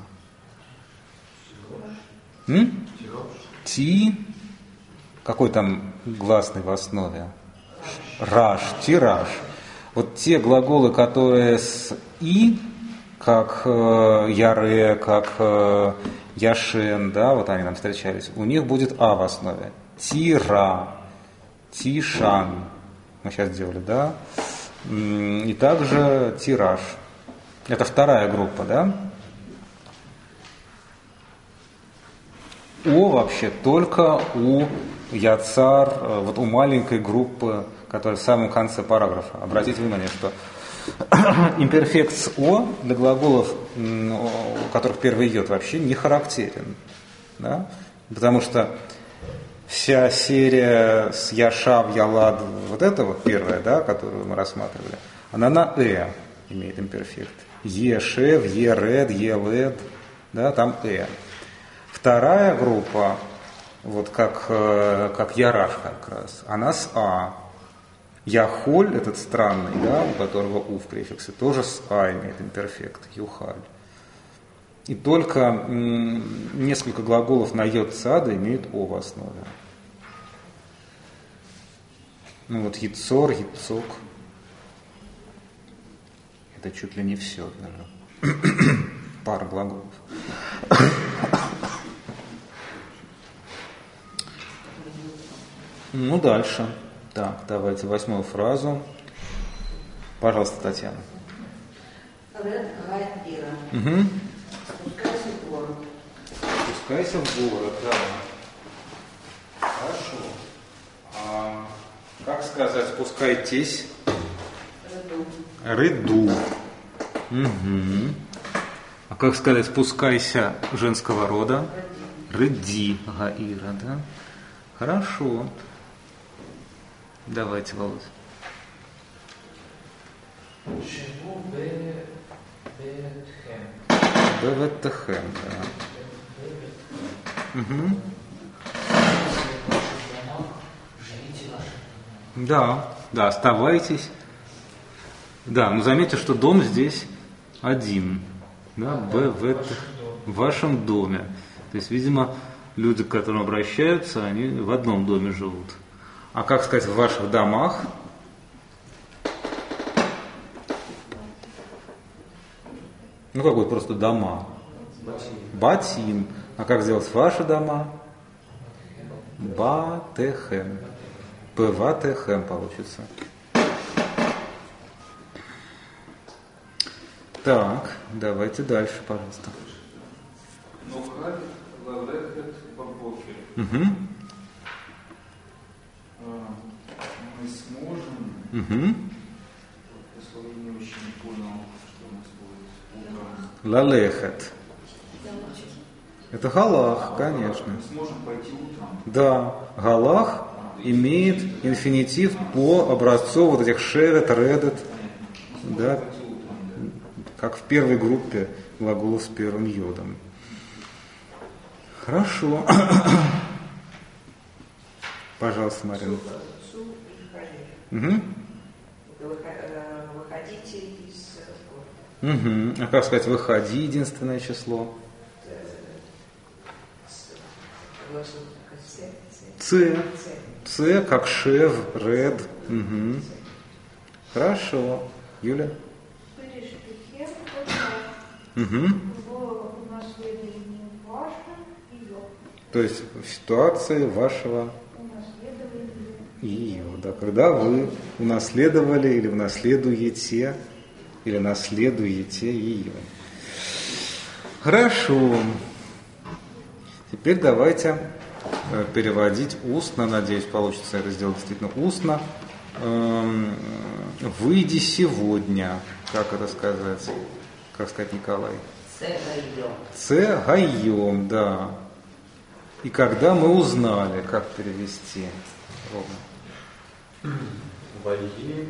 М? Ти. Какой там гласный в основе? Раш. Тираж. Вот те глаголы, которые с и, как э, яре, как э, яшен, да, вот они нам встречались, у них будет а в основе. Тира, тишан. Мы сейчас делали, да? И также тираж. Это вторая группа, да? О вообще только у яцар, вот у маленькой группы, которая в самом конце параграфа. Обратите внимание, что имперфект с О для глаголов, у которых первый йод, вообще не характерен. Да? Потому что вся серия с Яшав, Ялад, вот эта вот первая, да, которую мы рассматривали, она на Э имеет имперфект. Ешев, Еред, Елед, да, там Э. Вторая группа, вот как, как Яраш как раз, она с А. Яхоль, этот странный, да, у которого У в префиксе, тоже с А имеет имперфект, Юхаль. И только м, несколько глаголов на йод цада имеют О в основе. Ну вот Яцор, Яцок. Это чуть ли не все даже. Пара глаголов. Ну, дальше. Так, давайте восьмую фразу. Пожалуйста, Татьяна. Ред гайд ира. Угу. Спускайся в город. Спускайся в город, да. Хорошо. А как сказать спускайтесь? Реду. Рыду. Угу. А как сказать спускайся женского рода? Рыди. Гаира, да? Хорошо. Давайте, Володь. Живу в Бетхем. Беветхем, да. Угу. Живите ваши. Да, да, оставайтесь. Да, но заметьте, что дом здесь один. Да, Б, В, Т, в вашем доме. То есть, видимо, люди, к которым обращаются, они в одном доме живут. А как сказать в ваших домах? Ну, какой просто дома? Батин. Батин. А как сделать ваши дома? Батехем. Пватехем получится. Так, давайте дальше, пожалуйста. Нухаль лалехет бабокер. Угу. Мы сможем, Угу. я слово не очень понял, что у нас будет утром. Лалехет. Это галах, конечно. Мы сможем пойти утром. Да, галах имеет инфинитив по образцу вот этих шевет, редет, да, Пойти утром, да. как в первой группе глаголов с первым йодом. Хорошо. Пожалуйста, Марина. Су и Халиль. Угу. Выходите из города. Угу. А как сказать, выходи, единственное число? Ц. Ц, как шев, ред. Угу. Хорошо. Юля? Перештухем, Угу. в унаследовании вашем и йод. То есть в ситуации вашего Унаследование ее, да, когда вы унаследовали или унаследуете, или наследуете ее. Хорошо. Теперь давайте переводить устно, надеюсь, получится это сделать действительно устно. Выйди сегодня, как это сказать, как сказать, Николай? Це гайом, да. И когда мы узнали, как перевести, Рома? Войди.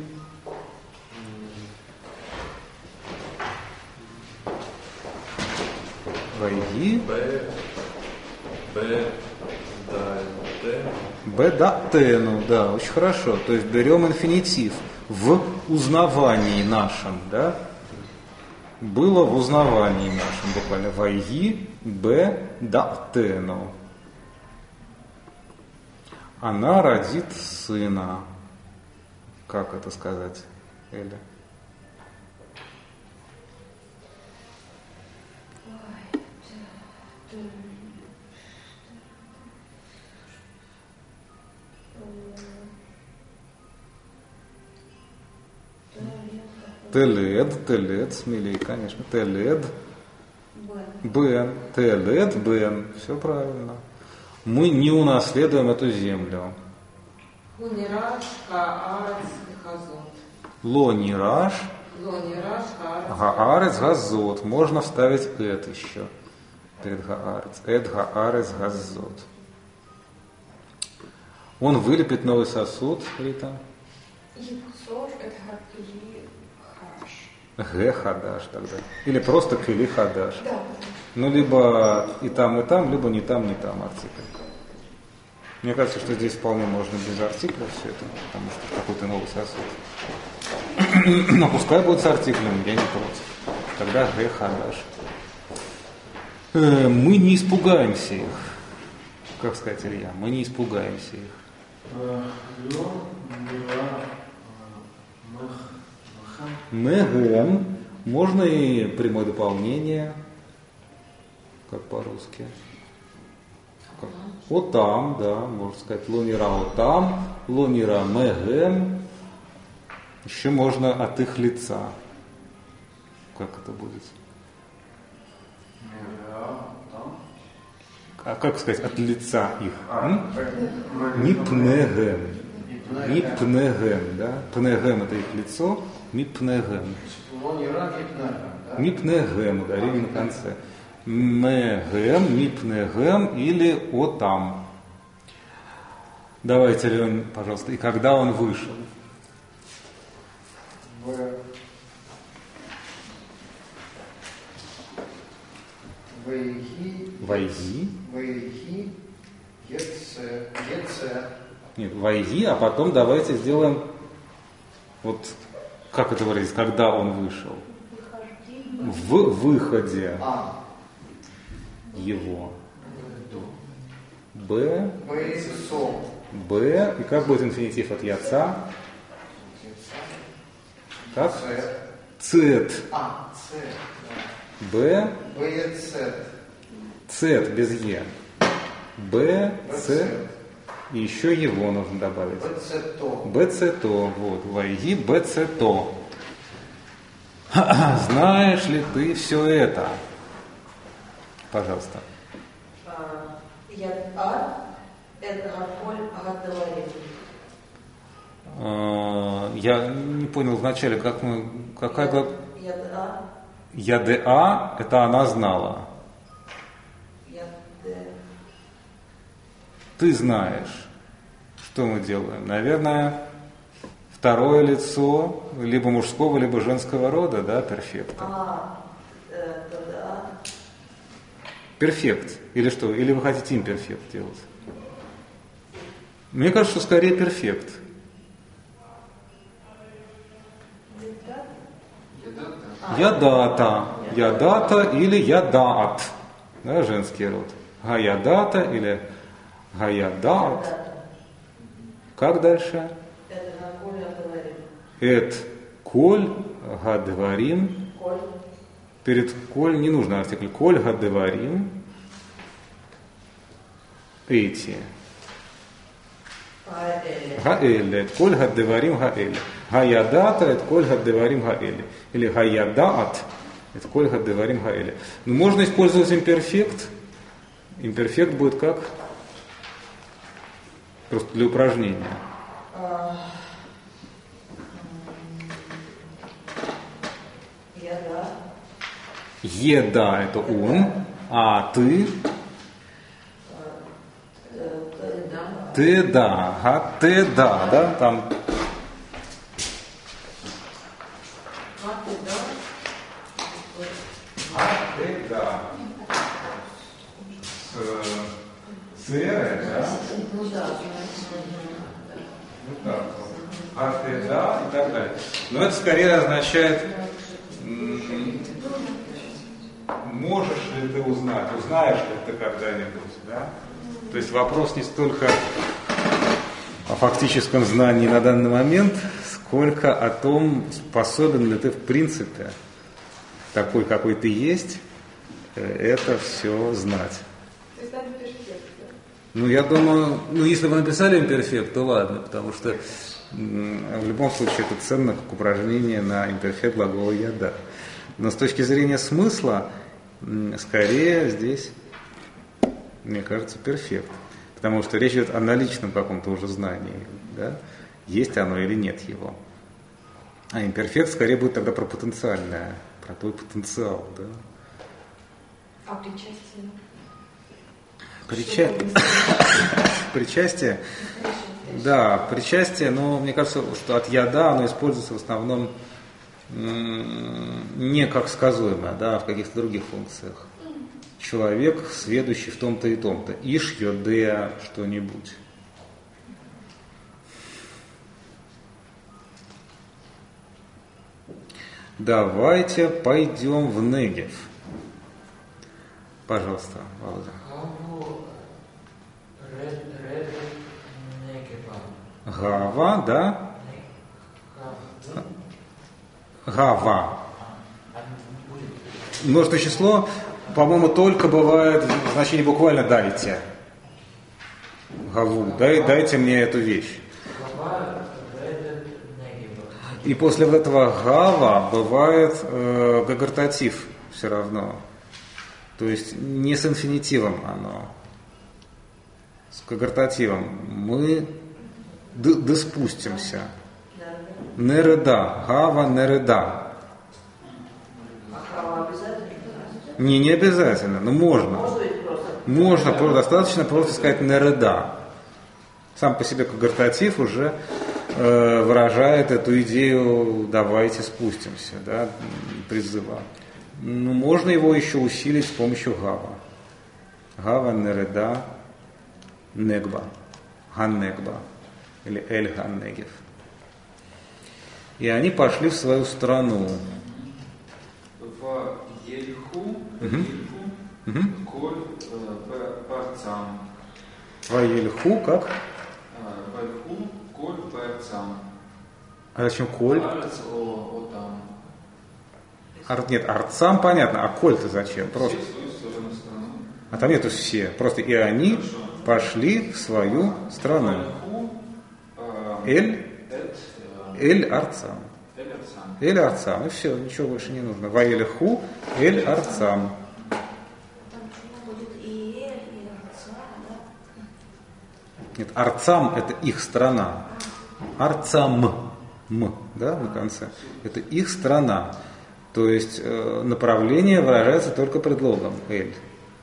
Войди. Б. Б. Да. Т. Б. Да. Т. Ну, да, очень хорошо. То есть берем инфинитив в узнавании нашем, да? Было в узнавании нашем буквально. Войди. Б. Да. Т. Ну. Она родит сына. Как это сказать, Эля? Телед, телед, смелей, конечно. Телед, бен, телед, бен. Все правильно. Мы не унаследуем эту землю. Лонираш, Каарец, Газот. Лонираш, Лонираш, Каарец. Гаарец, Газот. Можно вставить эт еще перед Гаарец. Эд, Гаарец, Газот. Он вылепит новый сосуд, Рита. Епсош, это хадаш. Г хадаш тогда. Или просто кили хадаш. Да. Ну, либо и там, и там, либо не там, не там артикль. Мне кажется, что здесь вполне можно без артикля все это, потому что какой-то новый сосуд. Но пускай будет с артиклем, я не против. Тогда Г хадаш. Э, мы не испугаемся их. Как сказать, Илья? Мы не испугаемся их. Мегем. Можно и прямое дополнение. Как по-русски? Вот там, да, можно сказать, лонира вот там, лонира мегем. Еще можно от их лица. Как это будет? А как сказать от лица их? Мипнегем. Мипнегем, да? Пнегем это их лицо, мипнегем. Мипнегем, ударение на конце. Мегем, мипнегем или отам. Давайте, Леон, пожалуйста. И когда он вышел? Войди. Войди. Еце. Еце. Нет, войди, а потом давайте сделаем вот как это выразить, когда он вышел? В выходе. А. Его. Б. Б. Б. И как будет инфинитив от яца? Как? Цет. А. Цет. Б. Б. Цет. Цет без Е. Б. Ц. И еще его нужно добавить. Б-Ц-То. Б-Ц-То. Вот. Войди Б-Ц-То. Знаешь ли ты все это? Пожалуйста. Яд-А – это Гаполь Агадаларим. Я не понял вначале, как мы... Какая... Яд-А. Яд-А – это она знала. Яд-Д. Ты знаешь, что мы делаем. Наверное, второе лицо либо мужского, либо женского рода, да, перфекта. А, это да. Перфект. Или что? Или вы хотите имперфект делать? Мне кажется, что скорее перфект. Ядата. Ядата или ядаат. Да, женский род. Гаядата или гаядат. Как дальше? Это Гаполь Агадаларим. Эт коль гадварим. Коль. Перед коль не нужно артикль. Коль гадварим. Эти. Гаэля. Это коль гаддеварим гаэля. Гаядата это коль гаддеварим гаэля. Или гаядаат это коль гаддеварим гаэля. Но можно использовать имперфект. Имперфект будет как? Просто для упражнения. Еда. Еда это он, а ты? Ты да, ага, ты да, да, там. А ты да. С эрой, да? Ну да. Вот так вот. А ты да и так далее. Но это скорее означает, можешь ли ты узнать, узнаешь ли ты когда-нибудь, да? То есть вопрос не столько о фактическом знании на данный момент, сколько о том, способен ли ты в принципе, такой, какой ты есть, это все знать. То есть надо перфект, да? Ну, я думаю, ну, если вы написали имперфект, то ладно, потому что в любом случае это ценно как упражнение на имперфект глагола «я», да. Но с точки зрения смысла, скорее здесь, мне кажется, перфект. Потому что речь идет о наличном каком-то уже знании, да? Есть оно или нет его. А имперфект скорее будет тогда про потенциальное, про твой потенциал, да? А причастие? Прича... Причастие, да, причастие, но мне кажется, что от яда оно используется в основном не как сказуемое, да, а в каких-то других функциях. Человек, сведущий в том-то и том-то. Иш йодея что-нибудь. Давайте пойдем в Негев. Пожалуйста, Володя. Гава, да? Гава. Множественное число, по-моему, только бывает в значении буквально «дайте». Гаву, дай, дайте мне эту вещь. И после вот этого гава бывает э, гагартатив все равно. То есть не с инфинитивом оно. С гагартативом. Мы д- д- спустимся. Нереда. Гава нереда. Не, не обязательно, но можно. Можно, просто, достаточно просто сказать нереда. Сам по себе гагартатив уже э, выражает эту идею «давайте спустимся», да, призыва. Ну, можно его еще усилить с помощью гава. Гава нереда негба. Ганнегба. Или эль ганнегев. И они пошли в свою страну. В Ельху, Угу. Угу. коль парцам. Ваельху как? Ваельху, коль парцам. А зачем коль? Арец о там. Ар, нет, арцам понятно, а коль-то зачем? Просто. Все в свою сторону страну. А там нету все. Просто и они пошли в свою страну. Эль, эль арцам. Эль арцам. И все, ничего больше не нужно. Ваельху, эль арцам. Там будет и эль, и арца, да? Нет, арцам это их страна. Арцам, м, да, на конце. Это их страна. То есть э, направление выражается только предлогом эль.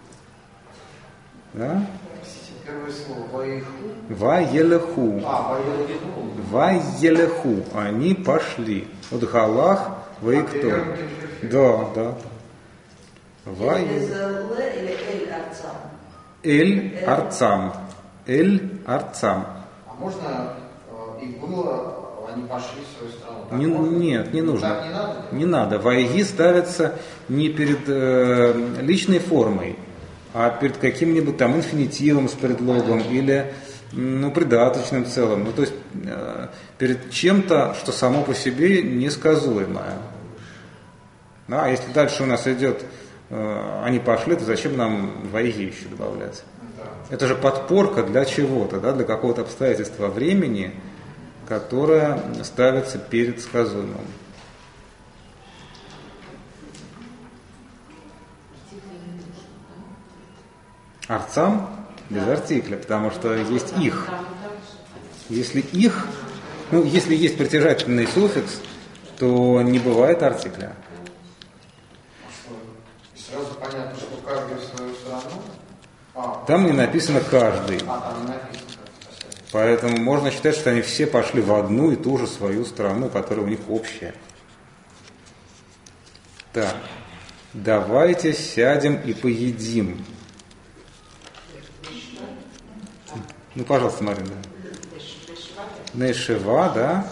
Да? Первое слово «ваиху». Ваелеху. А, «ваиху». Ваелеху. Они пошли. Вот Галах, Ваиктор. Да, да. Вай... Без Л или Эль Арцам? Эль Арцам. Эль Арцам. А можно э, и было, они пошли в свою страну? Так Не, можно? нет, не нужно. Так не надо? Не надо. Вайги ставятся не перед э, личной формой, а перед каким-нибудь там инфинитивом с предлогом или ну, придаточным целым. Ну, то есть э, перед чем-то, что само по себе несказуемое. Да, а если дальше у нас идет э, они пошли, то зачем нам вайги еще добавлять? Это же подпорка для чего-то, да, для какого-то обстоятельства времени, которое ставится перед сказуемым. Арцам без артикля, потому что есть их. Если их, ну, если есть притяжательный суффикс, то не бывает артикля. И сразу понятно, что каждый в свою страну. А, там не написано каждый. А, там не написано. Поэтому можно считать, что они все пошли в одну и ту же свою страну, которая у них общая. Так, давайте сядем и поедим. Ну, пожалуйста, Марина. Нешева, да?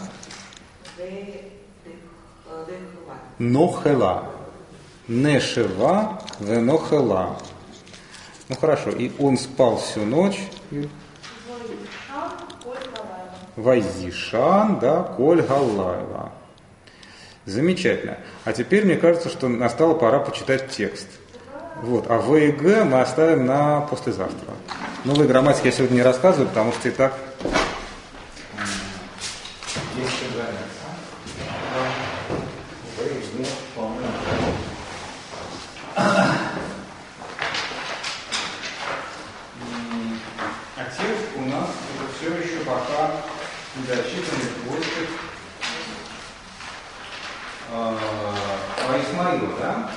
Нохела. Нешева, венохела. Ну, хорошо. И он спал всю ночь. И... Вайзишан, да, Коль Галаева. Замечательно. А теперь мне кажется, что настала пора почитать текст. Вот. А В и Г мы оставим на послезавтра. Новые грамматики я сегодня не рассказываю, потому что и так есть что заняться. В и Г, по-моему. А текст у нас это все еще пока недочитанный творчик про Исмаила, да?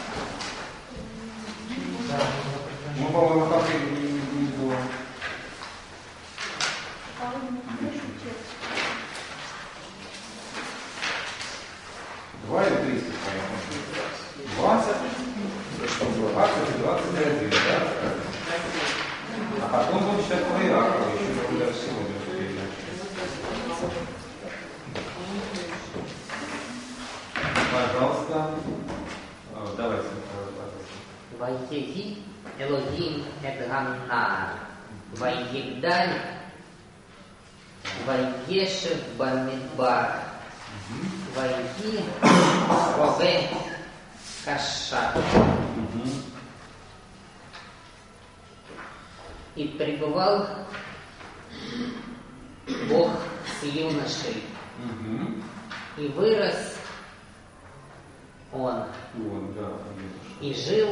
Да. Ну, по-моему, так и не было. Два или три стиха? Двадцать? Двадцать и двадцать один, да? А потом будем читать про Иакова, еще не даже сегодня. Пожалуйста, давайте. Вайеги Элогим эт Ганнар, Вайегдаль, Вайешев Бамидбар, Вайги Рове Кашат. И пребывал Бог с юношей, и вырос он, вот, да, и жил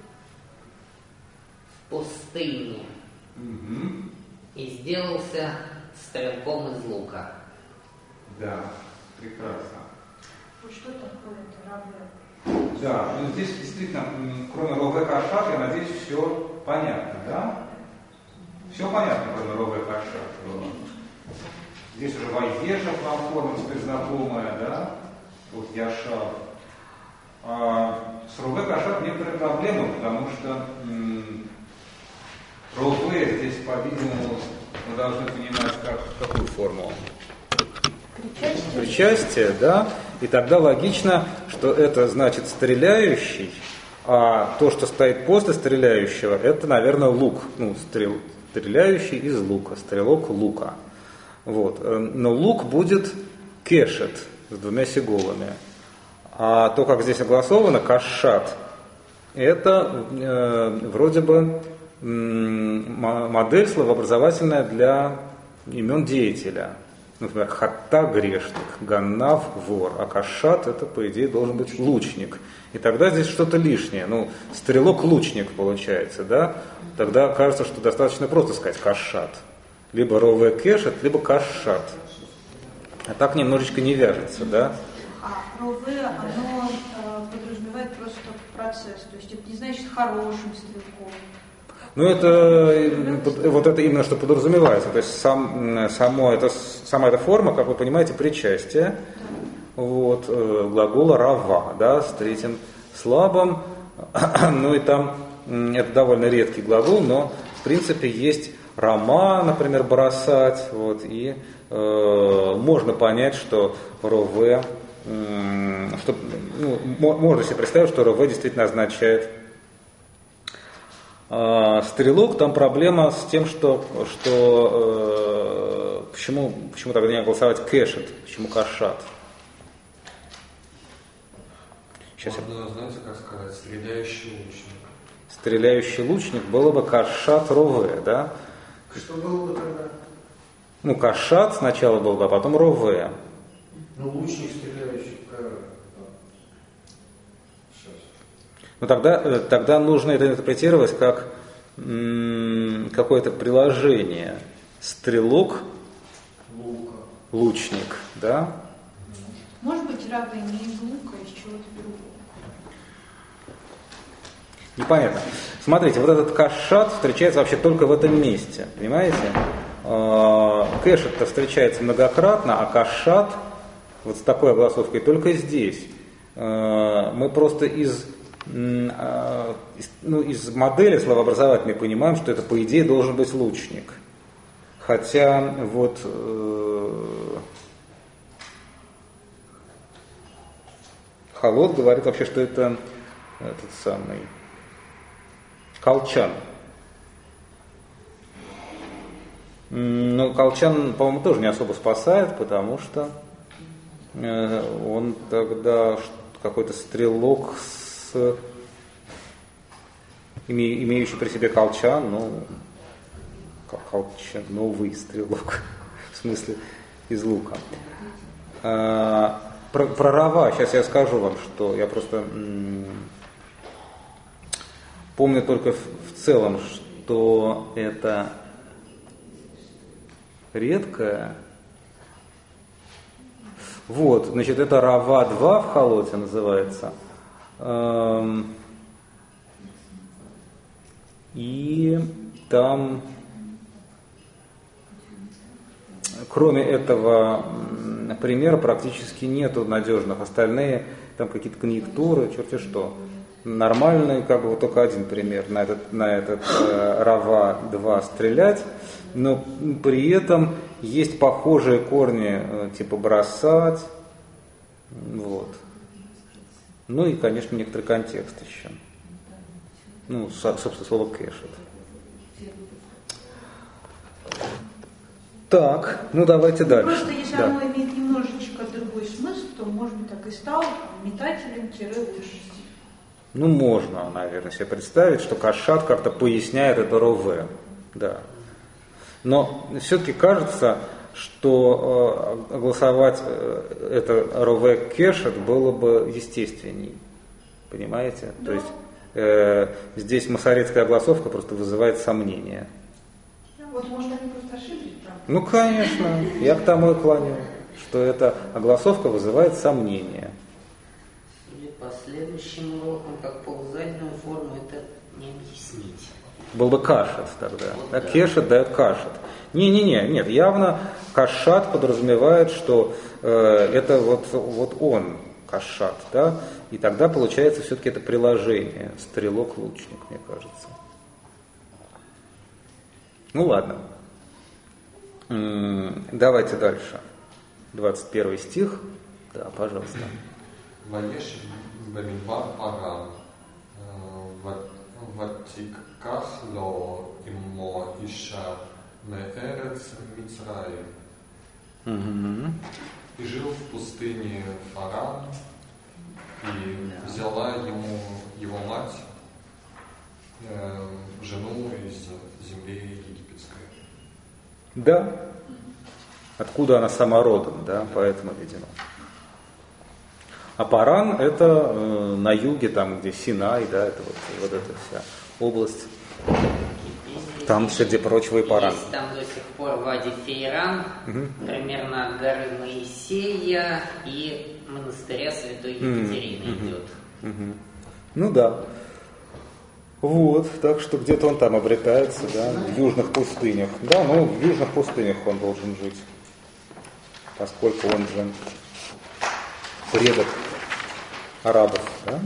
в пустыне, угу. И сделался стрелком из лука. Да, прекрасно. Вот что такое это Раве? Да, ну здесь действительно, кроме Рове Кашат, я надеюсь, все понятно, да? Все понятно, кроме Рове Кашат. Здесь уже Вайешев вам форма теперь знакомая, да? Вот Яшав. А с Рове Кашат некоторые проблемы, потому что м- Рове здесь, по-видимому, мы должны понимать, как, какую форму. Причастие. Причастие, да. И тогда логично, что это значит стреляющий, а то, что стоит после стреляющего, это, наверное, лук. Ну, стрел, стреляющий из лука, стрелок лука. Вот. Но лук будет кешет с двумя сиголами. А то, как здесь огласовано, кашат, это э, вроде бы э, модель словообразовательная для имен деятеля. Например, хатта – грешник, ганнав – вор, а кашат – это, по идее, должен быть лучник. И тогда здесь что-то лишнее. Ну, стрелок-лучник получается, да? Тогда кажется, что достаточно просто сказать кашат. Либо рове кешет, либо кашат. А так немножечко не вяжется, да? А рове, оно э, подразумевает просто процесс. То есть это не значит хорошим стрелком. Ну, это вот это именно что подразумевается. То есть сам, само это, сама эта форма, как вы понимаете, причастие. Вот, глагола рава, да, с третьим слабым. Ну и там это довольно редкий глагол, но в принципе есть рама, например, бросать. Вот, и э, можно понять, что рове, э, что, ну, можно себе представить, что рове действительно означает стрелок. Там проблема с тем, что, что э, почему, почему тогда не голосовать кэшет, почему кашат. Сейчас можно, я... знаете, как сказать, стреляющий лучник. стреляющий лучник, было бы кашат рове, да? Что было бы тогда? Ну, кашат сначала был бы, а потом рове. Ну, лучник стреляющий. Сейчас. Ну, тогда, тогда нужно это интерпретировать как м- какое-то приложение. Стрелок, Лука. лучник, да? Может быть, равы не из лука, а из чего-то другого. Непонятно. Смотрите, вот этот кашат встречается вообще только в этом месте, понимаете? Кэшет-то встречается многократно, а кашат вот с такой огласовкой только здесь. Мы просто из, из, ну, из модели словообразовательной понимаем, что это по идее должен быть лучник. Хотя вот Холод говорит вообще, что это этот самый колчан. Но колчан, по-моему, тоже не особо спасает, потому что он тогда какой-то стрелок, с, имеющий при себе колчан, ну, колчан, новый стрелок, в смысле из лука. Про, про рава сейчас я скажу вам, что я просто м- помню только в, в целом, что это редкое. Вот, значит, это рава два в холоте называется. Эм, и там, кроме этого примера, практически нету надежных. Остальные, там какие-то конъюнктуры, черти что. Нормальный, как бы вот только один пример на этот, на этот э, рава два стрелять, но при этом есть похожие корни, э, типа бросать, вот. Ну и, конечно, некоторый контекст еще. Ну, собственно, слово кэшет. Так, ну давайте дальше. Просто если да. оно имеет немножечко другой смысл, то, может быть, так и стал метателем-лучником. Ну, можно, наверное, себе представить, что кашат как-то поясняет это рове. Да. Но все-таки кажется, что э, голосовать э, это рове кешет было бы естественней. Понимаете? Да. То есть э, здесь масоретская огласовка просто вызывает сомнения. Вот, может, они просто ошиблись, правда? Ну, конечно, я к тому и клоню, что эта огласовка вызывает сомнения. Или по следующим урокам, как ползательную форму, это не объяснить. Был бы кашет тогда. Вот, да. Да. Кешет дает кашет. Не-не-не, нет, явно кашат подразумевает, что э, это вот, вот он, кашат, да, и тогда получается все-таки это приложение, стрелок-лучник, мне кажется. Ну ладно. Давайте дальше. двадцать первый стих. Да, пожалуйста. Ваеш бемидбар Арам, ватиках ло иммо иша меэрец Мицраим. И жил в пустыне Фаран, и взяла ему его мать, жену из земли египетской. Да. Откуда она сама родом, да, поэтому, видимо. А Паран это э, на юге, там, где Синай, да, это вот, вот эта вся область. Здесь Там, среди прочего, и Паран. Есть там до сих пор Вади Фейран, угу. примерно от горы Моисея и монастыря Святой Екатерины угу. идет. Угу. Ну да. Вот, так что где-то он там обретается, да, в южных пустынях. Да, ну в южных пустынях он должен жить, поскольку он же предок арабов, да.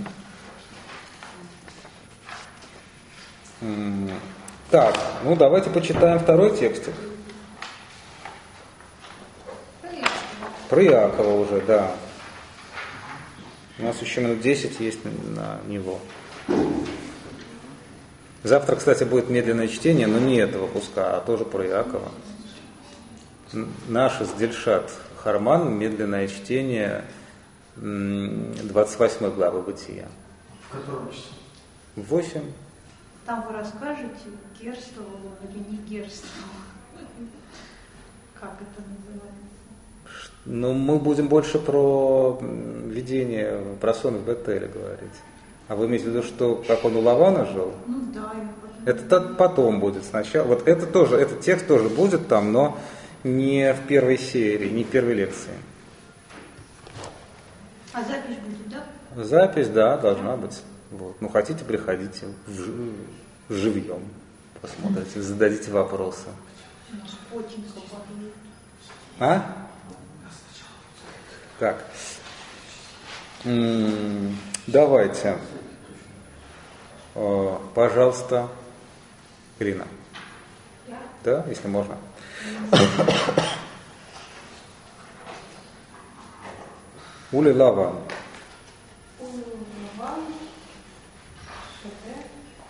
Так, ну давайте почитаем второй текстик. Про Иакова уже, да. У нас еще минут десять есть на него. Завтра, кстати, будет медленное чтение, но не этого куска, а тоже про Иакова. Наш из Дильшат Харман, медленное чтение двадцать восьмой главы Бытия. В котором часу? Восемь. Там вы расскажете, герствовал он или не герствовал? Как это называется? Ну, мы будем больше про видение, про сон в Бетеле говорить. А вы имеете в виду, что как он у Лавана жил? Ну да. Это потом будет сначала. Вот это тоже, этот текст тоже будет там, но не в первой серии, не в первой лекции. А запись будет, да? Запись, да, должна быть. Вот. Ну, хотите, приходите в живьем, посмотрите, зададите вопросы. Очень свободно. А? Так. М-м, давайте. Э, пожалуйста, Ирина. Я? Да, если можно. Ули Лаван. Ули Лаван. Шете.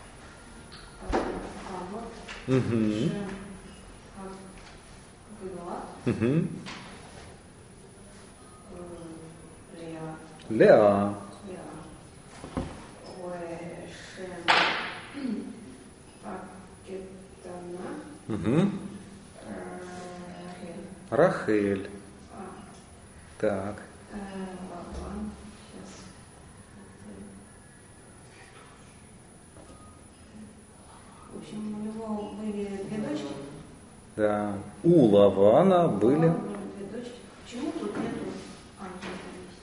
Амот. Угу. Шем. Гнуат. Угу. Леа. Леа. Угу. Рахель. Так. В общем, у него были две дочки. Да. У Лавана были. Две дочки. Почему тут нету Ани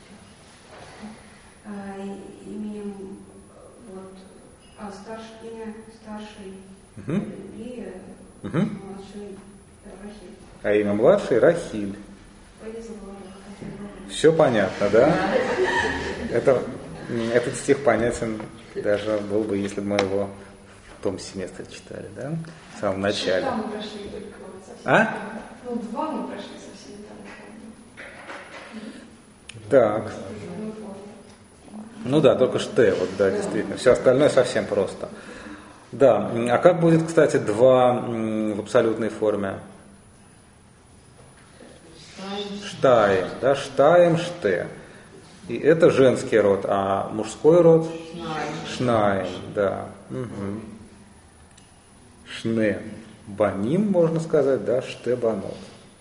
на месте? А, именем вот, а старш, имя старшей Угу. Лия, Угу. младшей Рахиль. А имя младшей Рахиль. Повезло. Все понятно, да? Это, этот стих понятен даже был бы, если бы мы его в том семестре читали, да? В самом начале. Там мы прошли только вот совсем. А? Ну, два мы прошли совсем там. Так. Ну да, только ште, вот да, действительно. Все остальное совсем просто. Да, а как будет, кстати, два в абсолютной форме? Штаем, да, штаем, ште. И это женский род, а мужской род? Шнаем, да. Угу. Шне. Баним, можно сказать, да, ште банот.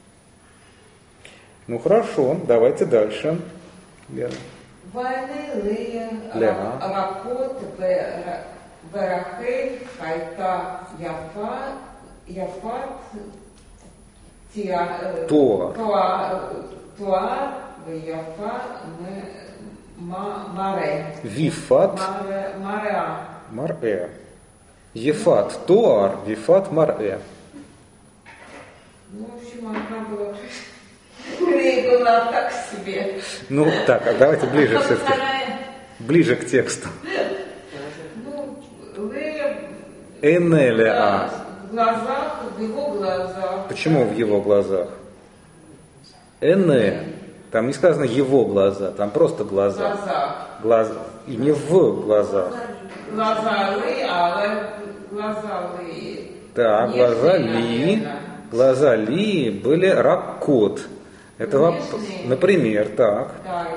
Ну хорошо, давайте дальше. Лена. Вайны Лея Лена. Ракот Верахель Хайта Яфат Яфат Туар. Туар Яфат Маре. Вифат Мареа. Марэ. Ефат Туар, Вифат Марэ. Ну, в общем, она была Лея была так себе. Ну так, а давайте ближе все-таки. Ближе к тексту. Ну, Лея... Энелеа. В глазах, в его глазах. Почему в его глазах? Эне. Там не сказано его глаза, там просто глаза. Глаза. Глаза. И не в глазах. Глаза Леи, а глаза Леи. Да, глаза Ли. Глаза Ли были ракот. Это, воп... например, так. Да,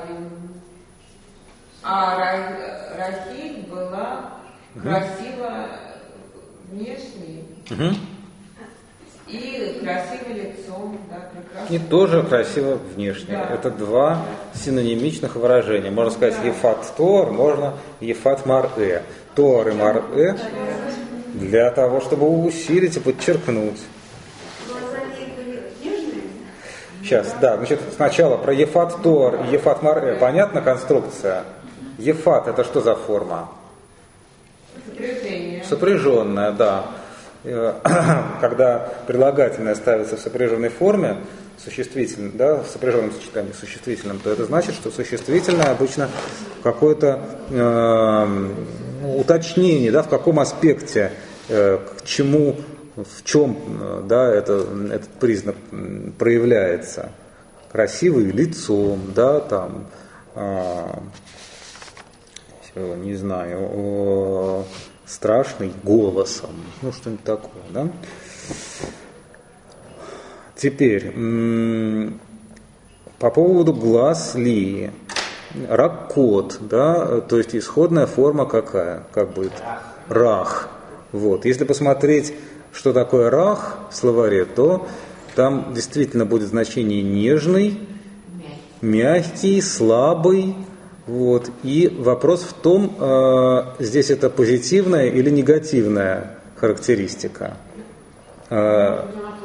а Рахиль была угу. красиво внешне угу. и красивым лицом, да, прекрасно. И тоже красиво внешне. Да. Это два синонимичных выражения. Можно сказать да. Ефат Тор, можно Ефат Марэ. Тор и Марэ для того, чтобы усилить и подчеркнуть. Сейчас, да, значит, сначала про Ефат Тор и Ефат Марэ. Понятна конструкция? Ефат это что за форма? Сопряжение. Сопряженная, да. Когда прилагательное ставится в сопряженной форме, существительное, да, в сопряженном сочетании с существительным, то это значит, что существительное обычно какое-то э, уточнение, да, в каком аспекте, э, к чему, в чем, да, это, этот признак проявляется. Красивый лицом, да, там, э, не знаю, э, страшный голосом, ну что-нибудь такое, да. Теперь м- по поводу глаз Лии. Ракот, да, то есть исходная форма какая? Как будет? Рах. Вот. Если посмотреть, что такое рах в словаре, то там действительно будет значение нежный, мягкий, слабый. Вот. И вопрос в том, э, здесь это позитивная или негативная характеристика. Э,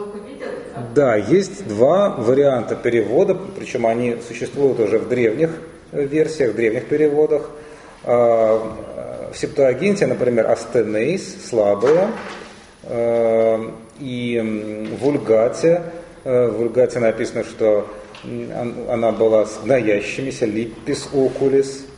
да, есть два варианта перевода, причем они существуют уже в древних версиях, в древних переводах. Э, в Септуагинте, например, астенейс, слабая, э, и в Вульгате, э, в Вульгате написано, что она была с гноящимися, липпис окулис,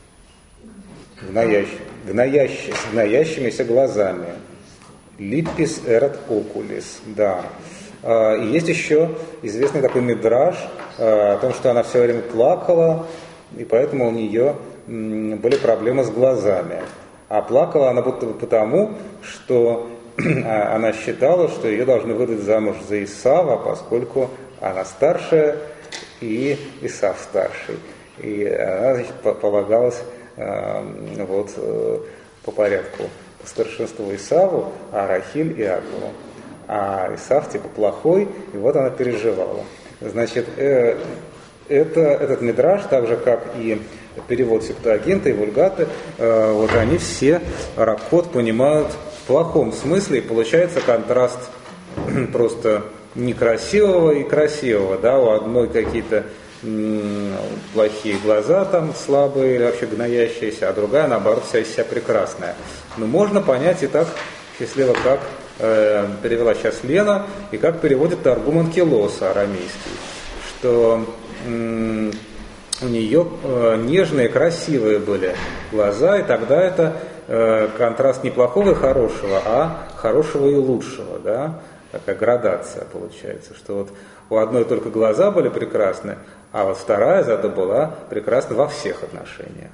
гноящ, гноящ, с гноящимися глазами. Липпис эрат окулис, да. И есть еще известный такой мидраш о том, что она все время плакала, и поэтому у нее были проблемы с глазами. А плакала она будто бы потому, что она считала, что ее должны выдать замуж за Исава, поскольку она старшая, и Исав старший. И она, значит, полагалась э, вот, э, по порядку по старшинству Исаву, а Рахиль Иакову. А Исав типа плохой, и вот она переживала. Значит, э, это, этот мидраш, так же как и перевод Септуагинта и Вульгаты, э, вот они все ракот понимают в плохом смысле, и получается контраст просто некрасивого и красивого, да, у одной какие-то м- плохие глаза там слабые или вообще гноящиеся, а другая, наоборот, вся из себя прекрасная. Но можно понять и так счастливо, как э, перевела сейчас Лена, и как переводит Таргум Анкилоса арамейский, что м- у нее э, нежные, красивые были глаза, и тогда это э, контраст не плохого и хорошего, а хорошего и лучшего, да. Такая градация получается, что вот у одной только глаза были прекрасны, а вот вторая зато была прекрасна во всех отношениях.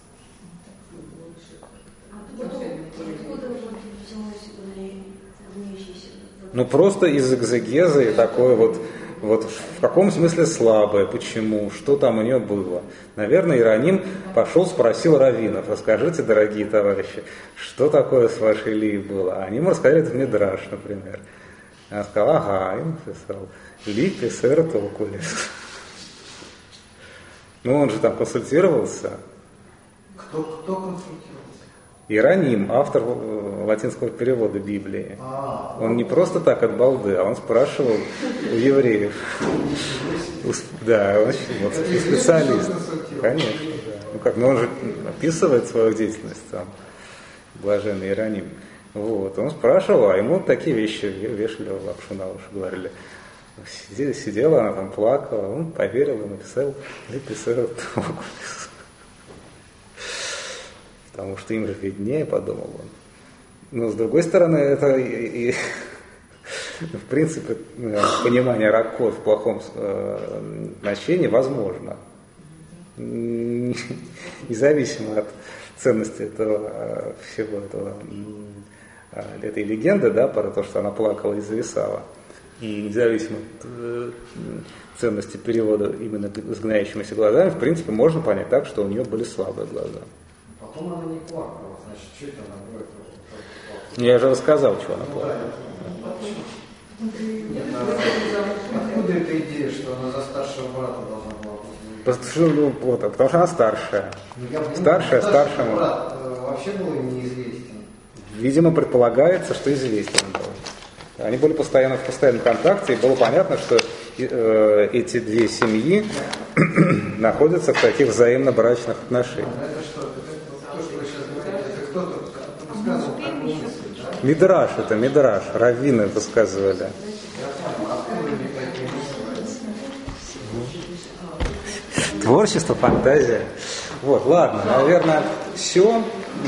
Ну просто из экзегезы такое вот, вот в каком смысле слабое, почему, что там у нее было. Наверное, Иероним пошел, спросил раввинов: расскажите, дорогие товарищи, что такое с вашей Лией было? Они ему рассказали этот мидраш, например. Она сказала: ага, и написал липис эрат окулис. Ну, он же там консультировался. Кто, кто консультировался? Иероним, автор латинского перевода Библии. А, он не просто так от балды, а он спрашивал у евреев. Да, он вот, специалист. Конечно, да. Ну как, ну он же описывает свою деятельность, там, блаженный Иероним. Вот, он спрашивал, а ему такие вещи вешали лапшу на уши, говорили. Сидела, сидела, она там плакала, он поверил и написал липис эрат окулис. Потому что им же виднее, подумал он. Но с другой стороны, это и, и, в принципе понимание ракот в плохом э, значении возможно. Независимо от ценности этого, всего этого, этой легенды, да, про то, что она плакала из-за Исава. И независимо от э, ценности перевода именно с гноящимися глазами, в принципе, можно понять так, что у нее были слабые глаза. Потом она не плакала, значит, что это она будет? Я же рассказал, что она плакала. Откуда эта идея, что она за старшего брата должна была быть? Потому что, ну, вот, потому что она старшая. Ну, старшая, старшему. Брат вообще был им неизвестен. Видимо, предполагается, что известен был. Они были постоянно в постоянном контакте, и было понятно, что э, эти две семьи находятся в таких взаимно брачных отношениях. Это что? Это то, что вы сейчас говорите, это кто-то высказывал такую мысль, да? Мидраш, это мидраш, раввины высказывали. Творчество, фантазия. Вот, ладно, наверное, все.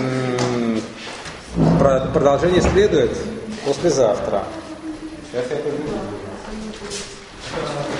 Продолжение следует послезавтра. Сейчас я пойду.